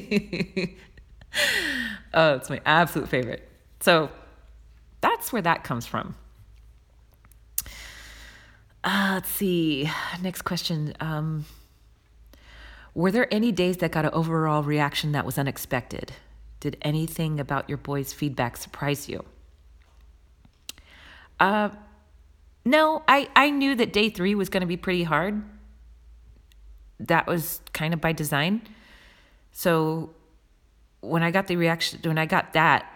it's my absolute favorite. So that's where that comes from. Let's see. Next question. Were there any days that got an overall reaction that was unexpected? Did anything about your boys' feedback surprise you? No, I knew that day 3 was going to be pretty hard. That was kind of by design. So when I got the reaction, when I got that,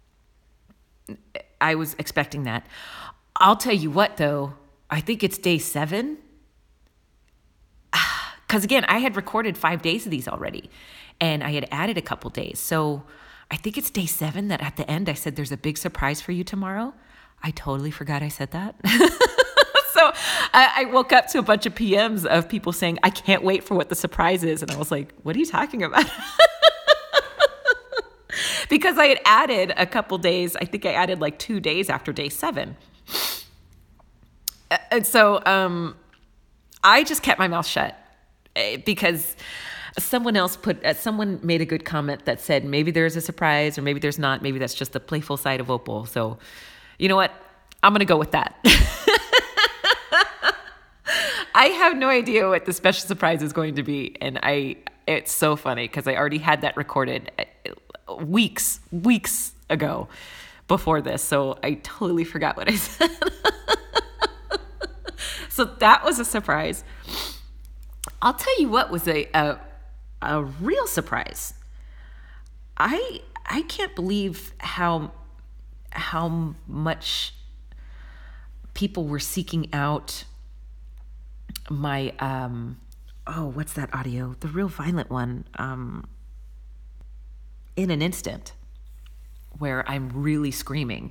I was expecting that. I'll tell you what, though, I think it's day 7. Because again, I had recorded 5 days of these already, and I had added a couple days. So I think it's day 7 that at the end I said, there's a big surprise for you tomorrow. I totally forgot I said that. So I woke up to a bunch of PMs of people saying, I can't wait for what the surprise is. And I was like, what are you talking about? Because I had added a couple days. I think I added like 2 days after day 7. And so I just kept my mouth shut because someone made a good comment that said, maybe there's a surprise or maybe there's not. Maybe that's just the playful side of Opal. So you know what? I'm going to go with that. I have no idea what the special surprise is going to be. And it's so funny because I already had that recorded weeks ago before this. So I totally forgot what I said. So that was a surprise. I'll tell you what was a real surprise. I can't believe how much people were seeking out my what's that audio? The real violent one. In an instant, where I'm really screaming.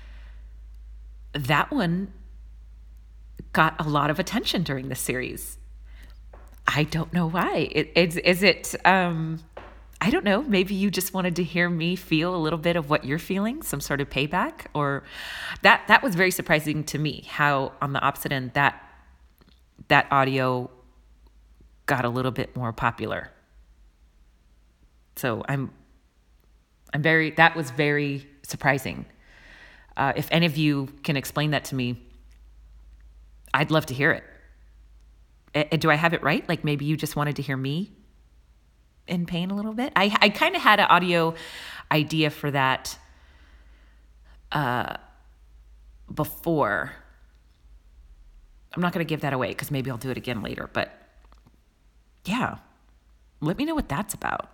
That one got a lot of attention during the series. I don't know why. I don't know. Maybe you just wanted to hear me feel a little bit of what you're feeling, some sort of payback, or that was very surprising to me. How on the opposite end that audio got a little bit more popular. So that was very surprising. If any of you can explain that to me, I'd love to hear it. Do I have it right? Like maybe you just wanted to hear me in pain a little bit? I kind of had an audio idea for that before. I'm not going to give that away because maybe I'll do it again later. But yeah, let me know what that's about.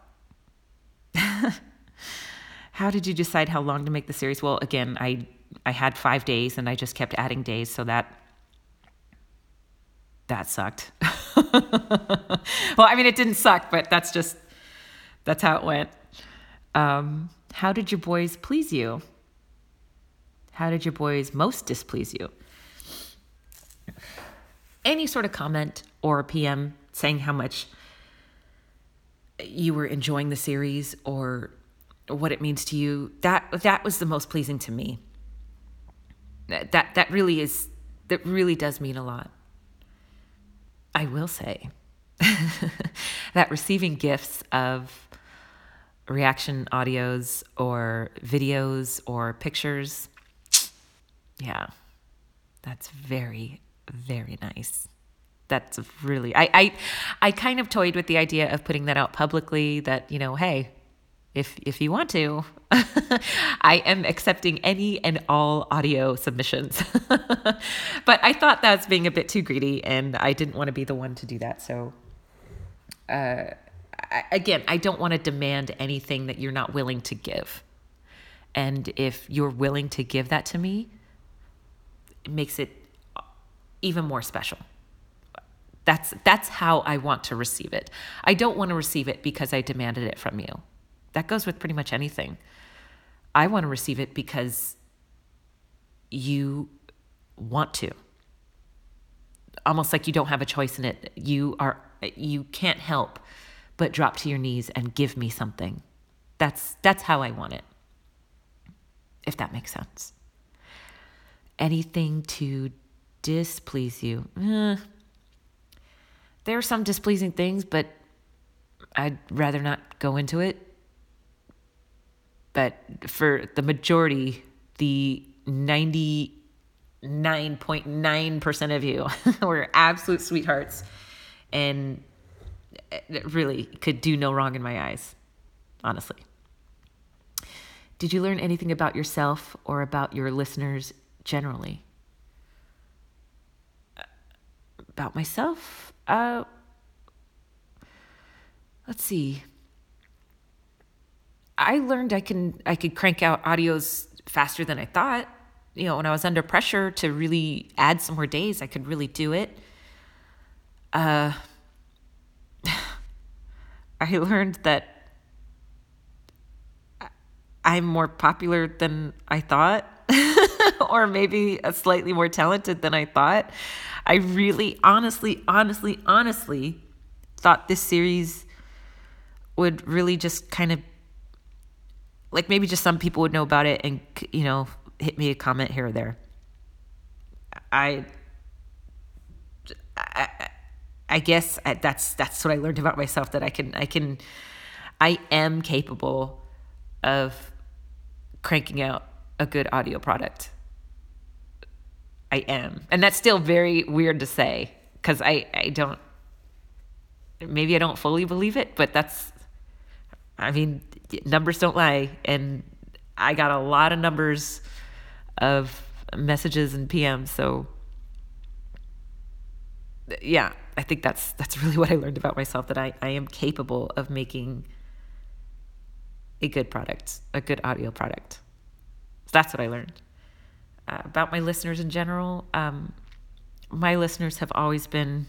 How did you decide how long to make the series? Well, again, I had 5 days and I just kept adding days, so that sucked. Well, I mean, it didn't suck, but that's how it went. How did your boys please you? How did your boys most displease you? Any sort of comment or PM saying how much you were enjoying the series or what it means to you, that was the most pleasing to me. That really does mean a lot. I will say that receiving gifts of reaction audios or videos or pictures, yeah, that's very, very nice. That's really, I kind of toyed with the idea of putting that out publicly that, hey, if you want to, I am accepting any and all audio submissions. But I thought that was being a bit too greedy and I didn't want to be the one to do that. So, again, I don't want to demand anything that you're not willing to give. And if you're willing to give that to me, it makes it even more special. That's how I want to receive it. I don't want to receive it because I demanded it from you. That goes with pretty much anything. I want to receive it because you want to. Almost like you don't have a choice in it. You can't help but drop to your knees and give me something. That's how I want it. if that makes sense. Anything to displease you. There are some displeasing things, but I'd rather not go into it. But for the majority, the 99.9% of you were absolute sweethearts and really could do no wrong in my eyes, honestly. Did you learn anything about yourself or about your listeners generally? About myself? Let's see. I learned I could crank out audios faster than I thought. When I was under pressure to really add some more days, I could really do it. I learned that I'm more popular than I thought, or maybe slightly more talented than I thought. I really, honestly thought this series would really just kind of, like, maybe just some people would know about it and, hit me a comment here or there. I guess that's what I learned about myself, that I am capable of cranking out a good audio product. I am. And that's still very weird to say, because I don't fully believe it, but numbers don't lie. And I got a lot of numbers of messages and PMs. So yeah, I think that's really what I learned about myself, that I am capable of making a good product, a good audio product. So that's what I learned. About my listeners in general, my listeners have always been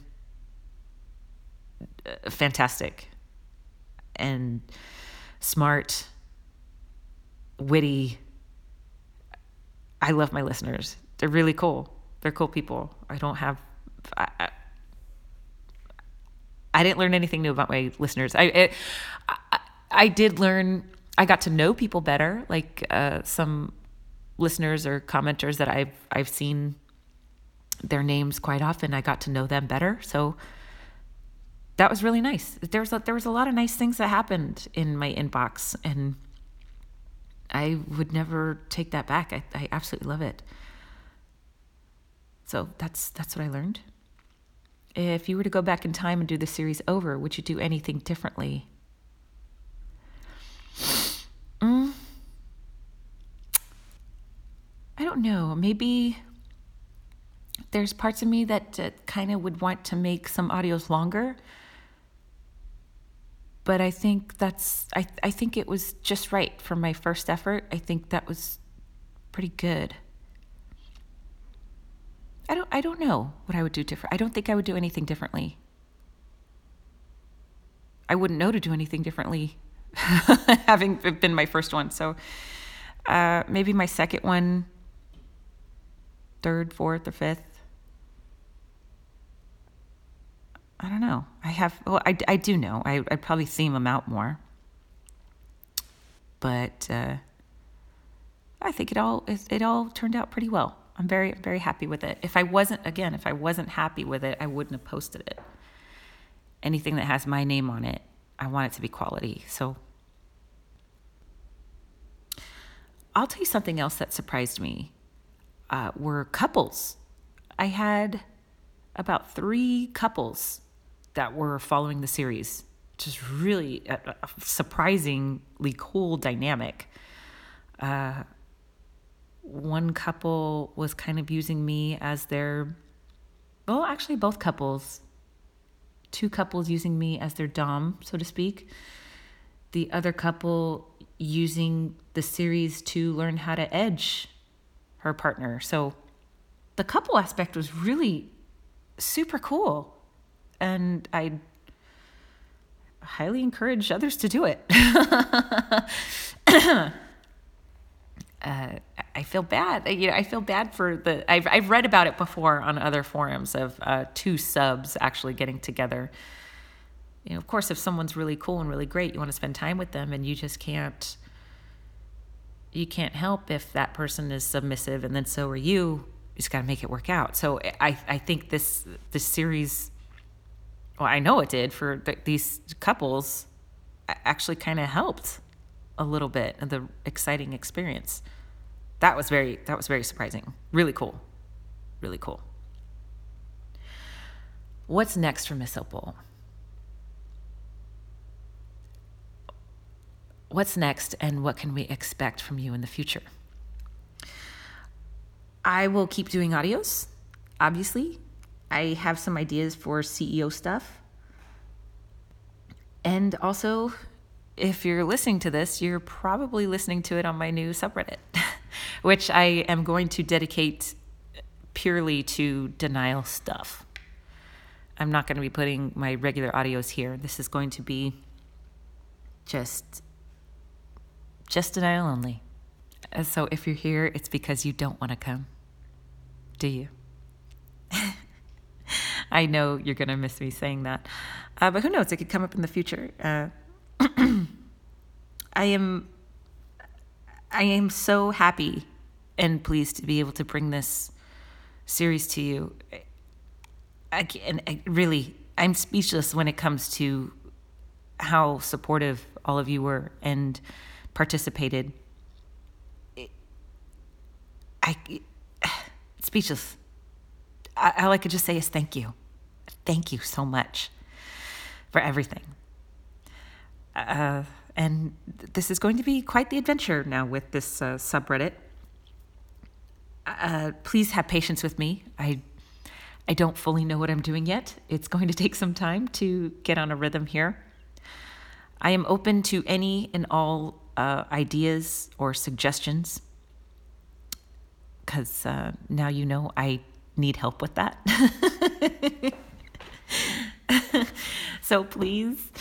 fantastic and smart, witty. I love my listeners. They're really cool. They're cool people. I didn't learn anything new about my listeners. I did learn. I got to know people better, like some listeners or commenters that I've seen their names quite often. I got to know them better, so that was really nice. There was a lot of nice things that happened in my inbox, and I would never take that back. I absolutely love it. So that's what I learned. If you were to go back in time and do the series over, would you do anything differently? I don't know. Maybe there's parts of me that kind of would want to make some audios longer. But I think I think it was just right for my first effort. I think that was pretty good. I don't know what I would do different. I don't think I would do anything differently. I wouldn't know to do anything differently, having been my first one. So maybe my second one, third, fourth, or fifth. I don't know. I do know. I'd probably theme them out more. But I think it all turned out pretty well. I'm very, very happy with it. If I wasn't happy with it, I wouldn't have posted it. Anything that has my name on it, I want it to be quality. So I'll tell you something else that surprised me. Were couples. I had about 3 couples that were following the series, which is really a surprisingly cool dynamic. One couple was kind of using me as actually both couples. 2 couples using me as their dom, so to speak. The other couple using the series to learn how to edge her partner. So the couple aspect was really super cool. And I highly encourage others to do it. I feel bad. I feel bad for I've read about it before on other forums of 2 subs actually getting together. Of course, if someone's really cool and really great, you want to spend time with them, and you just can't you can't help if that person is submissive, and then so are you. You just got to make it work out. So I think this series, well, I know it did for these couples, actually kind of helped a little bit of the exciting experience. That was very surprising. Really cool. Really cool. What's next for Miss Opal? What's next, and what can we expect from you in the future? I will keep doing audios, obviously. I have some ideas for CEO stuff. And also, if you're listening to this, you're probably listening to it on my new subreddit, which I am going to dedicate purely to denial stuff. I'm not going to be putting my regular audios here. This is going to be just denial only. So if you're here, it's because you don't want to come. Do you? I know you're going to miss me saying that. But who knows? It could come up in the future. I am so happy and pleased to be able to bring this series to you. I'm speechless when it comes to how supportive all of you were and participated. Speechless. All I could just say is thank you. Thank you so much for everything. And this is going to be quite the adventure now with this subreddit. Please have patience with me. I don't fully know what I'm doing yet. It's going to take some time to get on a rhythm here. I am open to any and all ideas or suggestions, because now you know I need help with that. So please,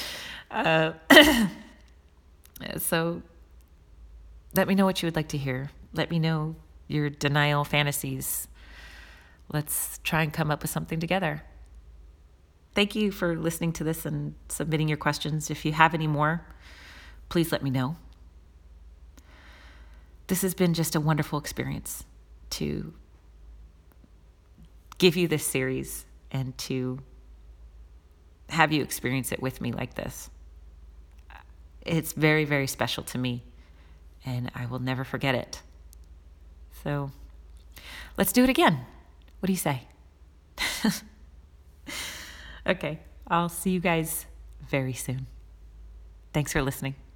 so let me know what you would like to hear. Let me know your denial fantasies. Let's try and come up with something together. Thank you for listening to this and submitting your questions. If you have any more, please let me know. This has been just a wonderful experience to give you this series and to have you experience it with me like this. It's very, very special to me, and I will never forget it. So let's do it again. What do you say? Okay, I'll see you guys very soon. Thanks for listening.